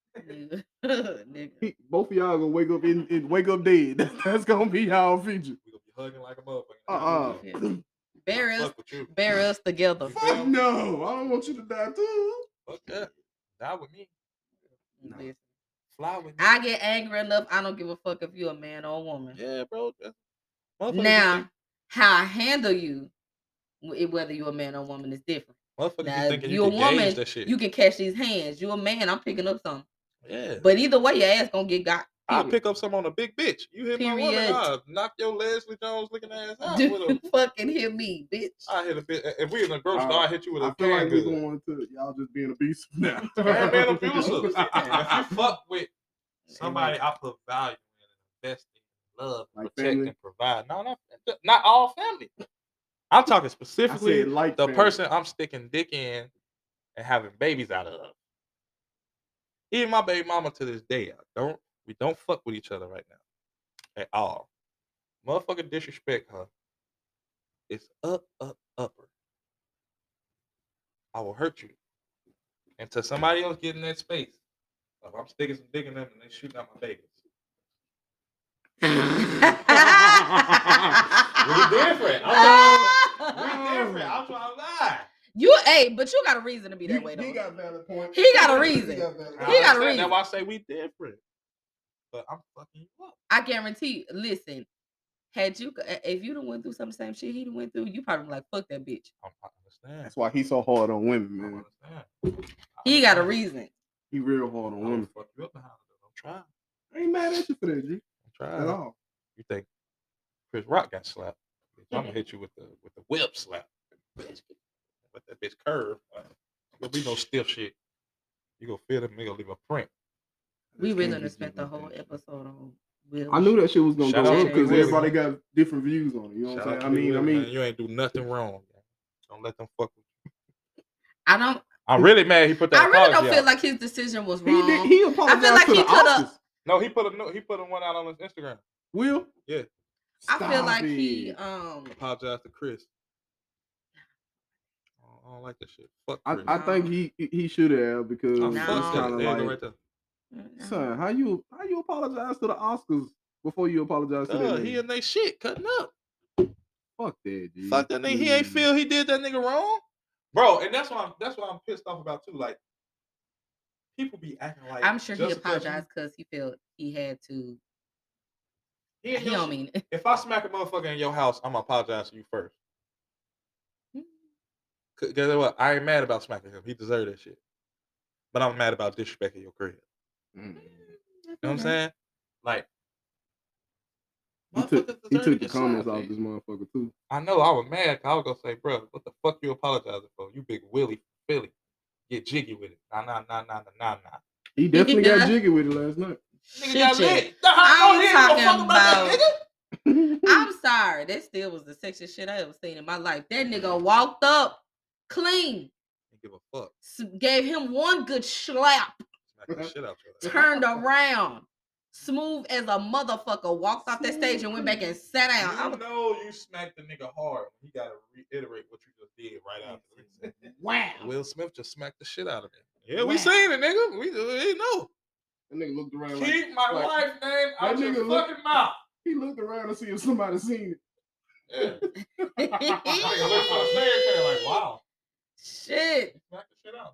off. Both of y'all gonna wake up dead. That's gonna be y'all future. We gonna be hugging like a motherfucker. Bury us together. Fuck no, I don't want you to die too. Fuck that. Die with me. No. Fly with me. I get angry enough. I don't give a fuck if you're a man or a woman. Yeah, bro. Now, how I handle you, whether you're a man or a woman, is different. Now, if you're a woman, you can catch these hands. You're a man, I'm picking up something. Yeah. But either way, your ass gonna get got. I'll pick up some on a big bitch. You hit my woman, I'll knock your Leslie Jones looking ass out with a fucking hit me, bitch. I hit a bit. If we in the grocery store, I hit you with a feel like we're going to y'all just being abusive now. I ain't being abusive. If you fuck with somebody I put value in, invest in, love, like protect, family? And provide. No, not all family. I'm talking specifically like the family. Person I'm sticking dick in and having babies out of. Even my baby mama to this day, we don't fuck with each other right now at all. Motherfucker disrespect her. It's upper. I will hurt you. Until somebody else get in that space. If I'm sticking some dick in them and they shooting out my babies. We different. I'm trying to lie. But you got a reason to be that way though. He got a valid point. He got a reason. He got a reason. That's why I say we different. But I'm fucking you up. I guarantee. Listen, if you done went through some same shit he done went through, you probably like fuck that bitch. I understand. That's why he's so hard on women, man. He got a reason. He real hard on women. Fuck you up behind it. I'm trying. I ain't mad at you for that, G. I'm trying at all. You think Chris Rock got slapped? I'm gonna hit you with the whip slap. With that bitch curve. There'll be no stiff shit. You gonna feel it, and gonna leave a print. We really gonna spend the whole episode on Will. I knew that shit was gonna go up because everybody got different views on it. You know what I'm saying? I mean, you ain't do nothing wrong. Man. Don't let them fuck with you. I don't. I'm really mad he put that. I really don't feel like his decision was wrong. He apologized. I feel like he could have. No, he put one out on his Instagram. Will? Yeah. I feel like he apologized to Chris. I don't like that shit. Fuck Chris. I think he should have because it's kind of like right there. Son, how you apologize to the Oscars before you apologize to that nigga? He and they shit cutting up. Fuck that, dude. Fuck that nigga. He ain't feel he did that nigga wrong, bro. And that's why I'm pissed off about too. Like people be acting like I'm sure he apologized because he felt he had to. He don't mean it. If I smack a motherfucker in your house, I'm gonna apologize to you first. Guess what? I ain't mad about smacking him. He deserved that shit. But I'm mad about disrespecting your crib. You know what I'm saying? Like, he took the comments off this motherfucker too. I know. I was mad. I was gonna say, bro, what the fuck you apologizing for? You big Willie Philly. Get jiggy with it. Nah. He definitely got jiggy with it last night. Shit. I'm talking about. I'm sorry. That still was the sexiest shit I ever seen in my life. That nigga walked up clean. Give a fuck. Gave him one good slap. Smack the shit out you. Turned around. Smooth as a motherfucker. Walked off that stage and went back and sat down. You know you smacked the nigga hard. He gotta reiterate what you just did right after. Wow. Will Smith just smacked the shit out of him. Yeah, we seen it, nigga. We know. That nigga looked around Keep my wife's name out your fucking mouth. He looked around to see if somebody seen it. Yeah. I looked on the stage like, wow. Shit. Smack the shit out.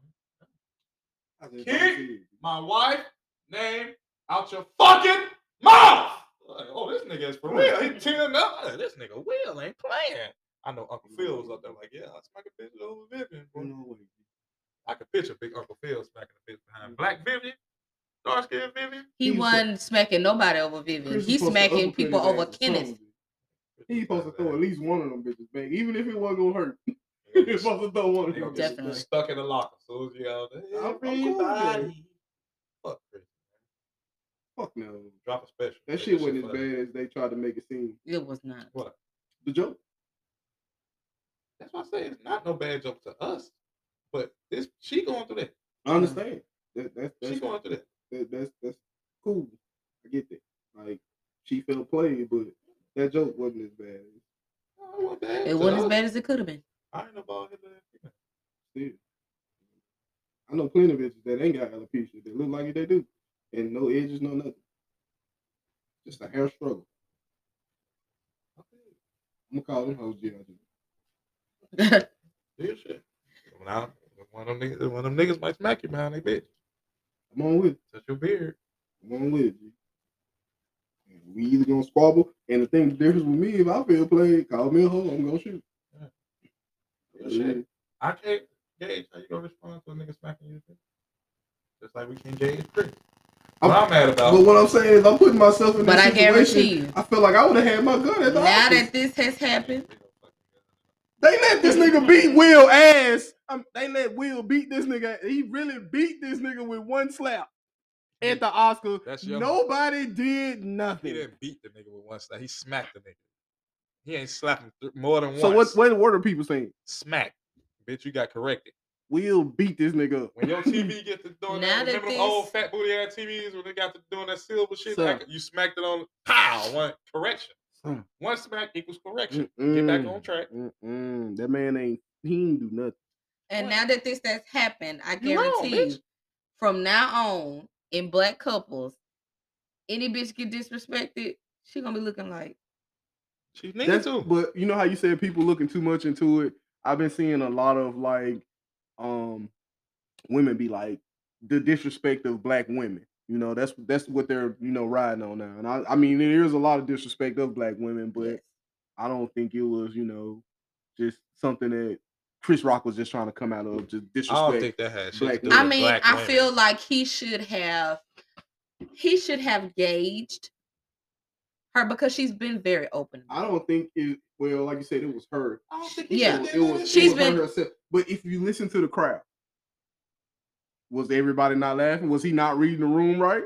Keep my wife's name out your fucking mouth. Like, oh, this nigga is for real. He tearing up. This nigga Will ain't playing. I know Uncle Phil was up there like, yeah, I'll smack a bitch over Vivian. No way. I could picture big Uncle Phil smacking a bitch behind Black Vivian, dark skinned Vivian. He wasn't smacking nobody over Vivian. He's smacking people over Kenneth. He's supposed to throw at least one of them bitches back, even if it wasn't gonna hurt. He's supposed to throw one of them. Definitely stuck in the locker. So you out there, everybody. Fuck Chris. Fuck no. Drop a special. That shit wasn't as bad as they tried to make it seem. It was not. What? The joke. That's why I say it's not no bad joke to us. But she going through that. I understand. That's she going through that. That's cool. I get that. Like she felt played, but that joke wasn't as bad. It wasn't as bad as it could have been. I ain't no ball hitter. Still, I know plenty of bitches that ain't got alopecia that look like it they do, and no edges, no nothing. Just a hair struggle. I'm gonna call them hoes GLG. Real shit. One of them niggas might smack you behind they bitch. I'm on with it. Touch your beard. I'm on with it, G. We either gonna squabble, and the difference with me, if I feel played, call me a hoe, I'm gonna shoot. Yeah. I can't gauge how you gonna respond to a nigga smacking you. Just like we can't gauge Chris. I'm mad about. But what I'm saying is, I'm putting myself in. But I guarantee you, I feel like I would have had my gun at the now office. that this has happened, they let this nigga beat Will ass. They let Will beat this nigga. He really beat this nigga with one slap at the Oscar. Nobody did nothing. He didn't beat the nigga with one slap. He smacked the nigga. He ain't slapped him more than once. So what are people saying? Smack. Bitch, you got corrected. Will beat this nigga. When your TV get to doing that, remember them old fat booty ass TVs when they got to doing that silver shit? You smacked it on, pow, one correction. One smack equals correction. Get back on track. That man he ain't do nothing. And now that this has happened, I guarantee you, from now on, in black couples, any bitch get disrespected, she gonna be looking like she needs to. But you know how you said people looking too much into it? I've been seeing a lot of like women be like the disrespect of black women. You know, that's what they're, riding on now. And I mean, there is a lot of disrespect of black women, but I don't think it was, just something that Chris Rock was just trying to come out of, just disrespect. I don't think that had shit to do with black women. Feel like he should have gauged her because she's been very open. I don't think like you said, it was her. I don't think it was herself. But if you listen to the crowd, was everybody not laughing? Was he not reading the room right?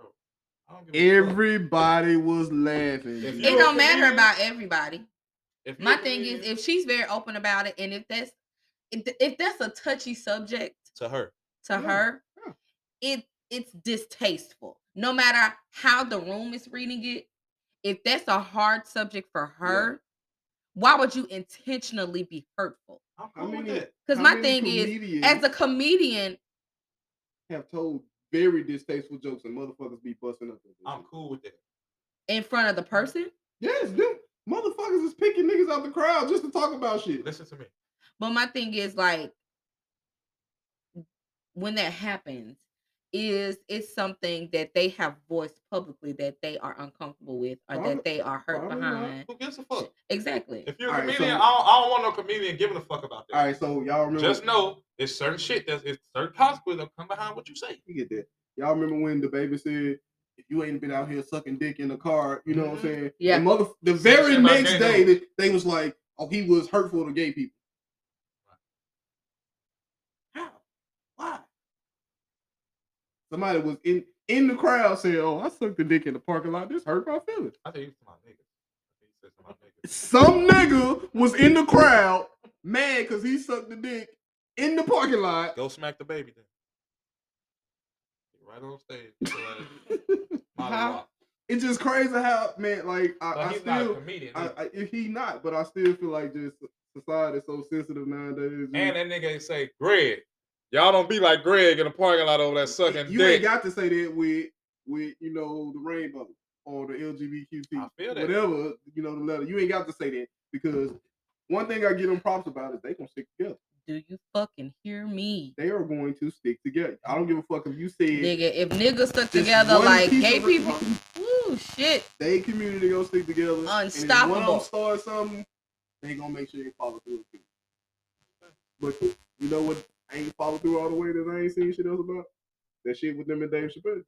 Everybody was laughing. It don't matter about everybody. My thing is, if she's very open about it, and if that's a touchy subject to her, it it's distasteful. No matter how the room is reading it, if that's a hard subject for her, why would you intentionally be hurtful? I'm cool with that. Because my thing is, as a comedian, have told very distasteful jokes and motherfuckers be busting up. I'm cool with that. In front of the person? Yes, them motherfuckers is picking niggas out the crowd just to talk about shit. Listen to me. But my thing is, like, when that happens, it's something that they have voiced publicly that they are uncomfortable with or that they are hurt behind. Who gives a fuck? Exactly. If you're a comedian, I don't want no comedian giving a fuck about that. All right, so y'all remember? Just know it's certain shit it's certain consequences that come behind what you say. You get that. Y'all remember when the baby said, if you ain't been out here sucking dick in the car, you know what I'm saying? Yeah. The very next day, they was like, oh, he was hurtful to gay people. How? Why? Somebody was in the crowd saying, oh, I sucked the dick in the parking lot. This hurt my feelings. I think he was my nigga. Some nigga was in the crowd mad because he sucked the dick in the parking lot. Go smack the baby then. Right on stage. How? It's just crazy how, man, like, I he's still, not a comedian. If he not, but I still feel like just society is so sensitive nowadays. And that nigga say, Greg, y'all don't be like Greg in the parking lot over there sucking dick. You ain't got to say that with you know, the rainbow or the LGBTQ, I feel that. whatever, you know, the letter. You ain't got to say that because one thing I give them props about is they gonna stick together. Do you fucking hear me? They are going to stick together. I don't give a fuck if you said, nigga, if niggas stuck together like gay people, woo, shit. They community gonna stick together. Unstoppable. And if one of them start something, they gonna make sure they follow through. But you know what? I ain't follow through all the way that I ain't seen shit else about. That shit with them and Dave Chappelle.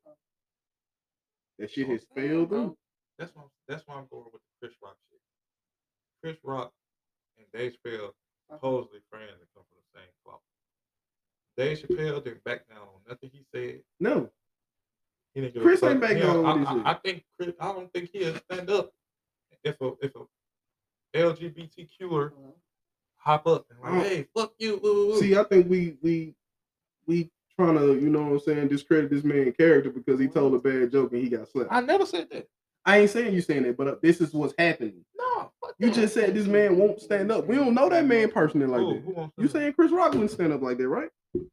That shit has failed through. That's why I'm going with the Chris Rock shit. Chris Rock and Dave Chappelle supposedly friends that come from the same cloth. Dave Chappelle didn't back down on nothing he said. No. He didn't Chris ain't back down on what he said. I don't think he'll stand up if a LGBTQer hop up and like, hey, fuck you. See, I think we trying to, you know what I'm saying, discredit this man's character because he told a bad joke and he got slapped. I never said that. I ain't saying you saying that, but this is what's happening. No, you just said this man won't stand up. We don't know that man personally like that. You saying Chris Rock wouldn't stand up like that, right?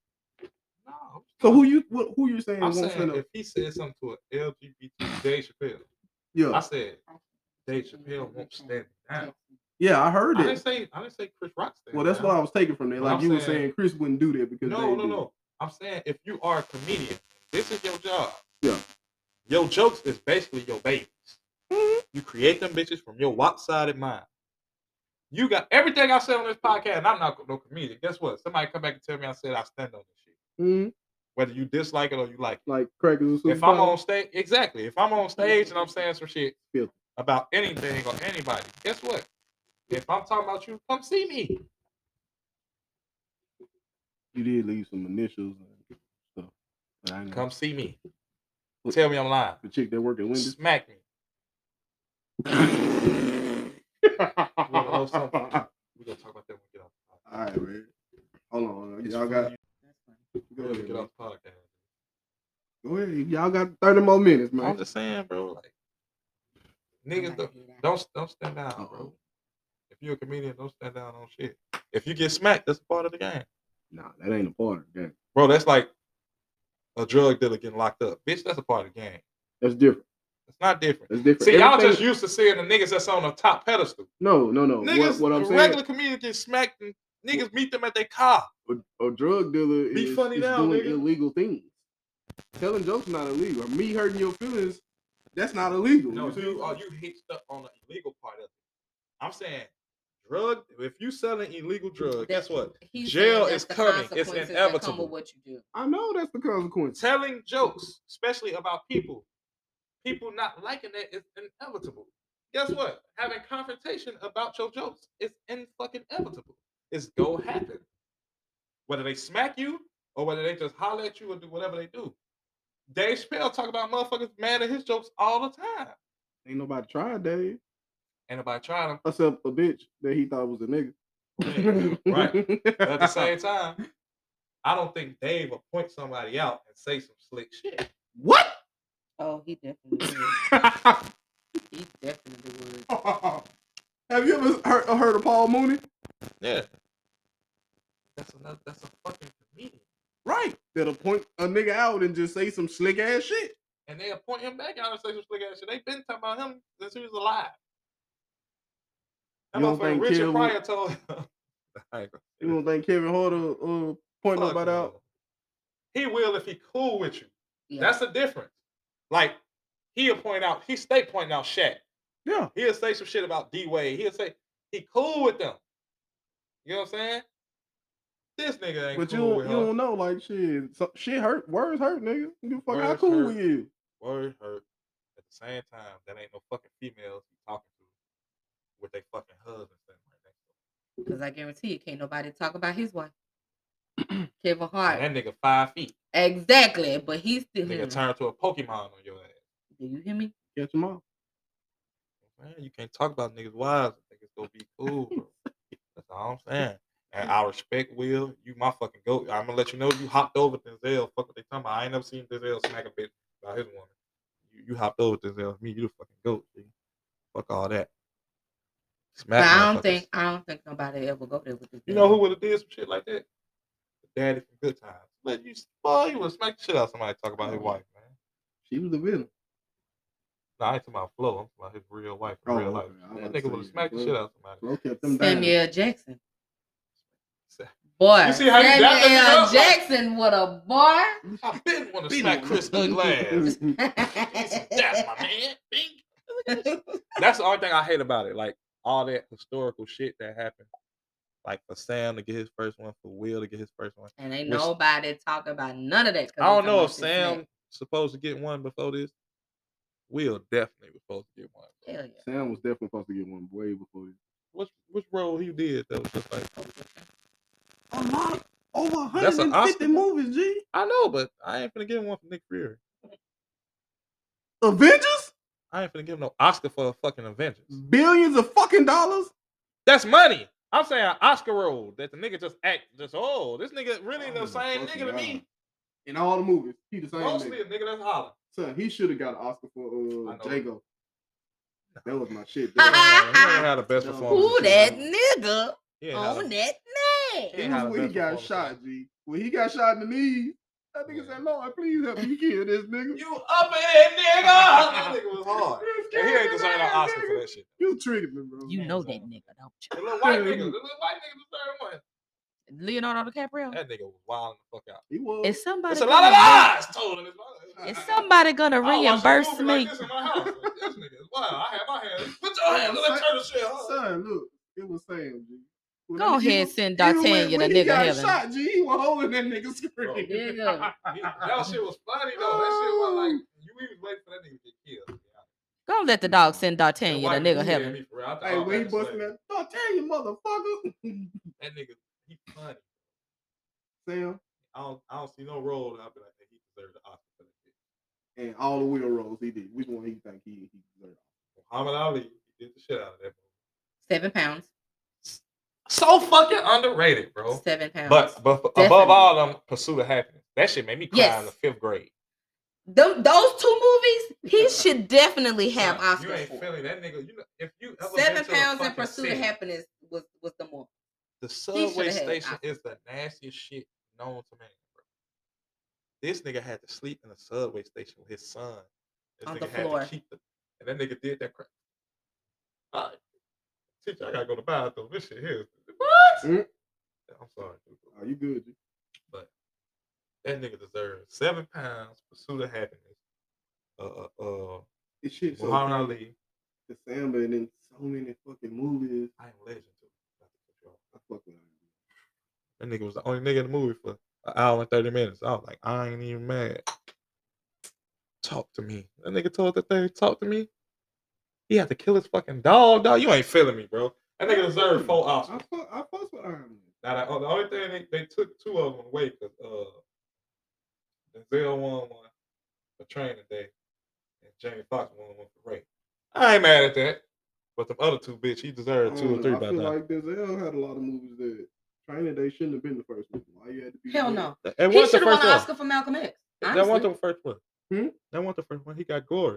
No. So who you saying won't stand up? If he said something to an LGBT Dave Chappelle, I said Dave Chappelle won't stand down. Yeah, I heard it. I didn't say Chris Rock stand Well, that's down. what I was taking from there. Like you were saying Chris wouldn't do that because No. I'm saying if you are a comedian, this is your job. Yeah. Your jokes is basically your babies. Mm-hmm. You create them bitches from your lopsided mind. You got everything I said on this podcast, and I'm not no comedian. Guess what? Somebody come back and tell me I said I stand on this shit. Mm-hmm. Whether you dislike it or you like it. Like crackers. If I'm on stage, exactly. If I'm on stage and I'm saying some shit about anything or anybody, guess what? If I'm talking about you, come see me. You did leave some initials and stuff. Come see me. Tell me I'm lying. The chick that work at Wendy's? Smack me. We're gonna talk about that when we get off. All right, man. Hold on. Y'all got. Go ahead. Get off the podcast. Go ahead. Y'all got 30 more minutes, man. I'm just saying, bro. Like, niggas don't stand down, bro. If you're a comedian, don't stand down on shit. If you get smacked, that's a part of the game. Nah, that ain't a part of the game. Bro, that's like a drug dealer getting locked up. Bitch, that's a part of the game. That's different. It's not different. It's different. See, y'all just used to seeing the niggas that's on the top pedestal. No. Niggas, what I'm saying, regular comedians get smacked and niggas meet them at their car. A drug dealer is funny now, doing nigga. illegal things. Telling jokes not illegal. Me hurting your feelings, that's not illegal. No, you hit stuff on the illegal part of it. I'm saying if you selling illegal drugs, guess what? Jail is coming. It's inevitable. What you do. I know that's the consequence. Telling jokes, especially about people not liking that is inevitable. Guess what? Having confrontation about your jokes is fucking inevitable. It's go happen. Whether they smack you or whether they just holler at you or do whatever they do. Dave Chappelle talk about motherfuckers mad at his jokes all the time. Ain't nobody tried Dave. Ain't nobody tried him. Except a bitch that he thought was a nigga. Right. But at the same time, I don't think Dave will point somebody out and say some slick shit. What? Oh, he definitely would. He definitely would. Have you ever heard of Paul Mooney? Yeah. That's a fucking comedian. Right. That'll point a nigga out and just say some slick ass shit. And they'll point him back out and say some slick ass shit. They've been talking about him since he was alive. That motherfucker Richard Pryor told him. You don't think Kevin Hart will point nobody out? He will if he cool with you. Yeah. That's the difference. Like, he'll point out, he stay pointing out Shaq. Yeah. He'll say some shit about D-Wade. He'll say he cool with them. You know what I'm saying? This nigga ain't cool with her. But you don't know, like, shit hurt. Words hurt, nigga. You give a fuck how cool we is. Words hurt. At the same time, that ain't no fucking females he's talking to with their fucking husbands standing right next to him. Because I guarantee you, can't nobody talk about his wife. Kevin Hart. And that nigga 5 feet. Exactly, but he's still nigga turned to a Pokemon on your ass. Do you hear me? Catch him off. Man, you can't talk about niggas' wives. I think it's gonna be cool, bro. That's all I'm saying. And I respect Will. You my fucking goat. I'm gonna let you know you hopped over Denzel. Fuck what they talking about. I ain't never seen Denzel smack a bitch about his woman. You hopped over Denzel. Me, you the fucking goat. G. Fuck all that. Smack. I don't think nobody ever go there with this. You know who would have did some shit like that? Daddy from Good Times. But you would smack the shit out of somebody talk about his wife, man. She was the villain. No, I ain't talking about Flo. I'm talking about his real wife in real life. That nigga would have smacked the shit out of somebody. Flo kept them Samuel Jackson. Boy, you see how Samuel Jackson, what a boy. I been want to smack Chris Uglass. That's my man. That's the only thing I hate about it. Like, all that historical shit that happened. Like, for Sam to get his first one, for Will to get his first one. And ain't nobody talking about none of that. I don't know if Sam supposed to get one before this. Will definitely was supposed to get one. Hell yeah. Sam was definitely supposed to get one way before this. Which role he did that was just like a lot, over 150 movies, G. I know, but I ain't finna give him one for Nick Fury. Avengers? I ain't finna give him no Oscar for a fucking Avengers. Billions of fucking dollars? That's money. I'm saying an Oscar role that the nigga just act this nigga really the same nigga to me. In all the movies, he the same mostly nigga. A nigga that's hollering. Son, he should have got an Oscar for Jago. That was my shit. He had the best performance. Who that nigga on that name? It was when he got shot, G. When he got shot in the knees, that nigga said, Lord, please help me kill this nigga. You up in it, nigga! That nigga was hard. And he ain't deserve an Oscar for that shit. You triggered me, bro. You know that nigga, don't you? The little white nigga deserved one. Leonardo DiCaprio? That nigga was wilding the fuck out. He was. Is somebody? It's a lot of lies told in his mouth. Is somebody gonna reimburse me? Like this in my house. This nigga is wild. I have my hands. Put your hands. Let's turn the shit on. Son, look, it was Sam, G. Go ahead, send D'Artagnan the nigga heaven. Shot, G, he was holding that nigga screen. Yeah. That shit was funny though. That shit was like you even waiting for that nigga to get killed. Go let the dog send D'Artagnan the nigga heaven. Hey, when he busting that D'Artagnan, motherfucker. That nigga, he funny. Sam, I don't see no role that I'll be like, hey, he deserved the Oscar for that shit. And all the Will roles he did. Which one he think he deserved? Muhammad Ali, he did the shit out of that movie. 7 pounds. So fucking underrated, bro. 7 pounds. But above all them, Pursuit of Happiness. That shit made me cry in the 5th grade. Those 2 movies, he should definitely have Oscars. You ain't feeling that nigga. You know, if you ever 7 pounds and Pursuit of Happiness was the more. The subway station is the nastiest shit known to man, bro. This nigga had to sleep in the subway station with his son. This on nigga the floor. had to keep and that nigga did that crap. All right. Teacher, I gotta go to the bathroom. This shit here. What? I'm sorry. Are you good, G? But that nigga deserves 7 pounds, Pursuit of Happiness. This shit Muhammad Ali. The Samba and then so many fucking movies. I ain't legend too. I fuck with him. That nigga was the only nigga in the movie for an hour and 30 minutes. I was like, I ain't even mad. Talk to me. That nigga told that thing, talk to me. He had to kill his fucking dog. You ain't feeling me, bro. That nigga deserved 4 Oscars. I fuck with Iron Man. Now, the only thing they took 2 of them away because Denzel won one for Training Day and Jamie Foxx won one for Ray. I ain't mad at that. But the other 2 bitch, he deserved 2 or 3 by now. I feel like Denzel had a lot of movies that Training Day shouldn't have been the first one. Why you had to be? Hell no. And he should have won an Oscar for Malcolm X. Honestly. That wasn't the first one. That wasn't the first one. He got Glory.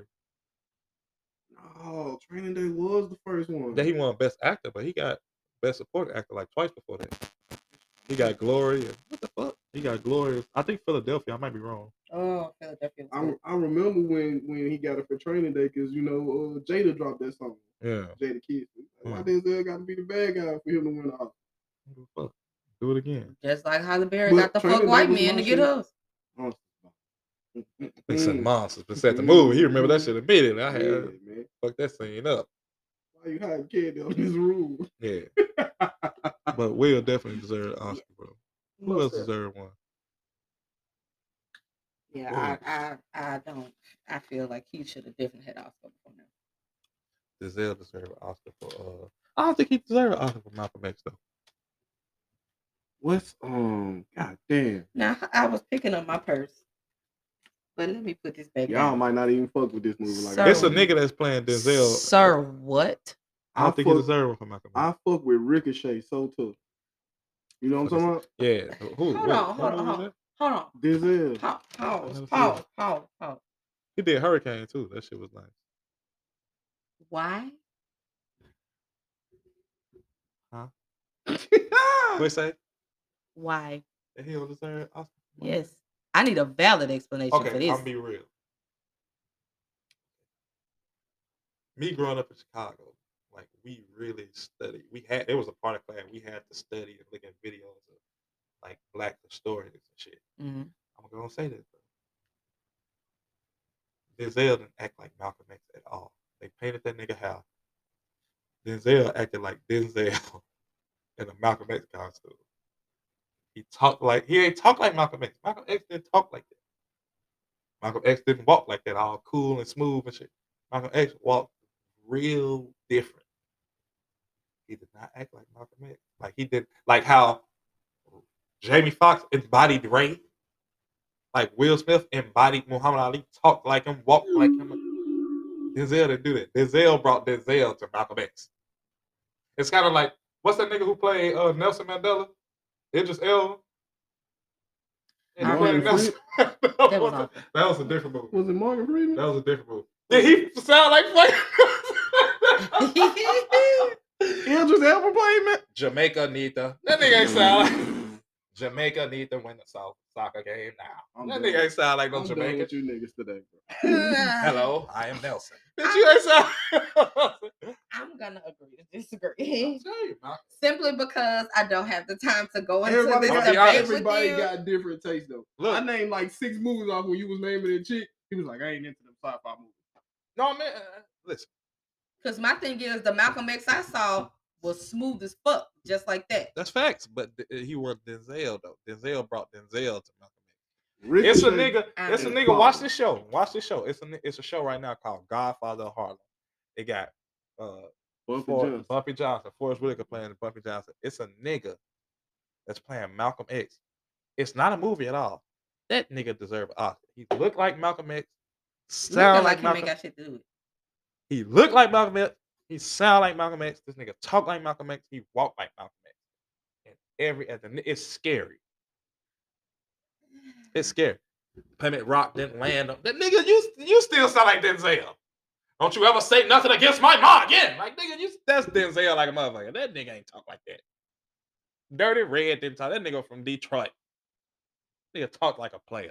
Oh, Training Day was the first one. That he won Best Actor, but he got Best Supporting Actor like twice before that. He got Glory. And what the fuck? He got Glory. I think Philadelphia. I might be wrong. Oh, Philadelphia. I remember when he got it for Training Day because Jada dropped that song. Yeah. Jada Kiss. Why Denzel got to be the bad guy for him to win the Oscar? What the fuck? Do it again. Just like Halle Berry got the fuck white man to get us. They said monsters, but at the movie, he remember that shit immediately. I had fuck that scene up. Why you hiding candy on this room? Yeah. But Will definitely deserved an Oscar, bro. Who else deserved one? Yeah, I don't. I feel like he should have definitely had Oscar before now. Denzel deserved an Oscar for I don't think he deserved an Oscar for Malcolm X though. What's God damn. Now I was picking up my purse. But let me put this back. Y'all might not even fuck with this movie like that. It's a nigga that's playing Denzel. Sir, what? I don't think he deserved one for Malcolm X. I fuck with Ricochet so tough. You know what I'm talking about? Yeah. Hold on. Denzel. Pause. He did Hurricane too. That shit was nice. Why? Huh? What you say? Why? That he don't deserve Oscar? Yes. I need a valid explanation for this. I'll be real. Me growing up in Chicago, like we really studied. It was a part of class. We had to study and look at videos of like Black historians and shit. Mm-hmm. I'm gonna say this, bro. Denzel didn't act like Malcolm X at all. They painted that nigga house. Denzel acted like Denzel in a Malcolm X costume. He ain't talk like Malcolm X. Malcolm X didn't talk like that. Malcolm X didn't walk like that, all cool and smooth and shit. Malcolm X walked real different. He did not act like Malcolm X. Like he did, like how Jamie Foxx embodied Ray. Like Will Smith embodied Muhammad Ali, talked like him, walked like him. Denzel didn't do that. Denzel brought Denzel to Malcolm X. It's kind of like, what's that nigga who played Nelson Mandela? Idris Elba. Morgan Freeman? That was a different movie. Was it Morgan Freeman? That was a different movie. Did he sound like Idris Elba playing that? Jamaica need to. That nigga ain't sound like Jamaica need to win the soccer game now. That nigga ain't sound like no Jamaican. I'm done with you niggas today, bro. Hello, I am Nelson. Did you ain't sound? I'm gonna agree to disagree. Simply because I don't have the time to go into everybody this got, debate everybody with you. got different tastes though. Look, I named like 6 movies off when you was naming it chick. He was like, I ain't into them sci-fi movies. No man, listen. Because my thing is, the Malcolm X I saw was smooth as fuck, just like that. That's facts, but he was Denzel though. Denzel brought Denzel to Malcolm X. Ricochet. It's a nigga. Watch this show. It's a show right now called Godfather of Harlem. It got Bumpy Johnson, Forrest Whitaker playing Bumpy Johnson. It's a nigga that's playing Malcolm X. It's not a movie at all. That nigga deserves an Oscar. He looked like Malcolm X. Sound like Malcolm. Ain't got shit to do with it. He looked like Malcolm X. He sound like Malcolm X. This nigga talk like Malcolm X. He walk like Malcolm X. And it's scary. It's scary. Plymouth Rock didn't land on that nigga. You still sound like Denzel. Don't you ever say nothing against my mom again. Like nigga, that's Denzel like a motherfucker. That nigga ain't talk like that. Dirty Red didn't talk. That nigga from Detroit. Nigga talk like a player.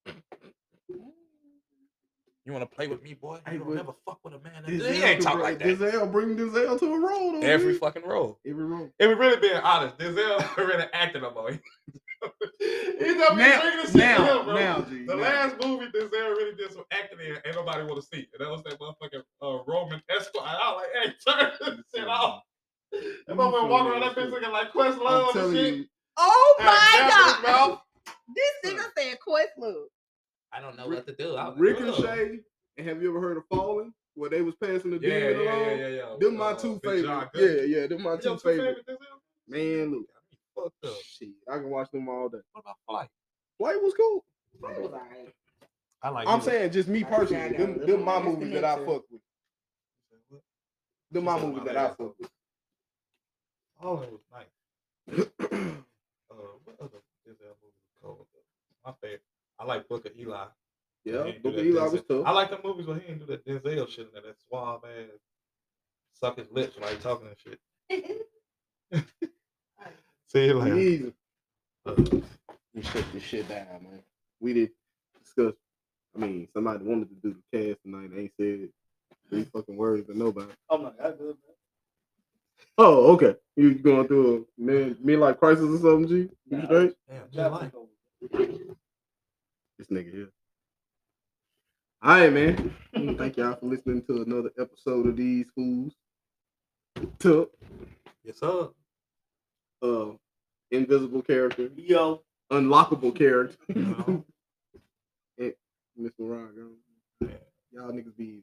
You want to play with me, boy? You don't never fuck with a man. He ain't talk like that. Denzel bring Denzel to a role. Though, every fucking role. Every role. If we're really being honest, Denzel really acting no more. He's not now, G. The last movie Denzel really did some acting in, ain't nobody want to see. And that was that motherfucking Roman Esquire. I was like, hey, turn this shit off. That motherfucker walking around that bitch looking like Questlove and shit. You. Oh my God. This nigga said Questlove. I don't know what to do. Ricochet, and have you ever heard of Fallen? Where they was passing the demon along? Yeah. Them my two favorites. Yeah, them my two favorites. Man, look. Fucked up. Shit, I can watch them all day. What about Flight? Flight was cool. Flight was alright. I'm saying just me personally. Them my movies that I fuck with. Them my movies that I fuck with. Oh, it was nice. my favorite. I like Book of Eli. Yeah, Book of Eli was tough. I like the movies where he didn't do that Denzel shit in there, that suave ass, suck his lips while he talking and shit. See you later. Easy. You shut this shit down, man. We did discuss. I mean, somebody wanted to do the cast tonight. They ain't said 3 fucking words to nobody. Oh my God, good, man. Oh, okay. You going through a midlife crisis or something, G? You straight? Damn, like this nigga here. All right, man. Thank y'all for listening to another episode of These Fools. Tuck. Yes, sir. Invisible character. Yo. Unlockable character. And Mr. Ron. Y'all niggas be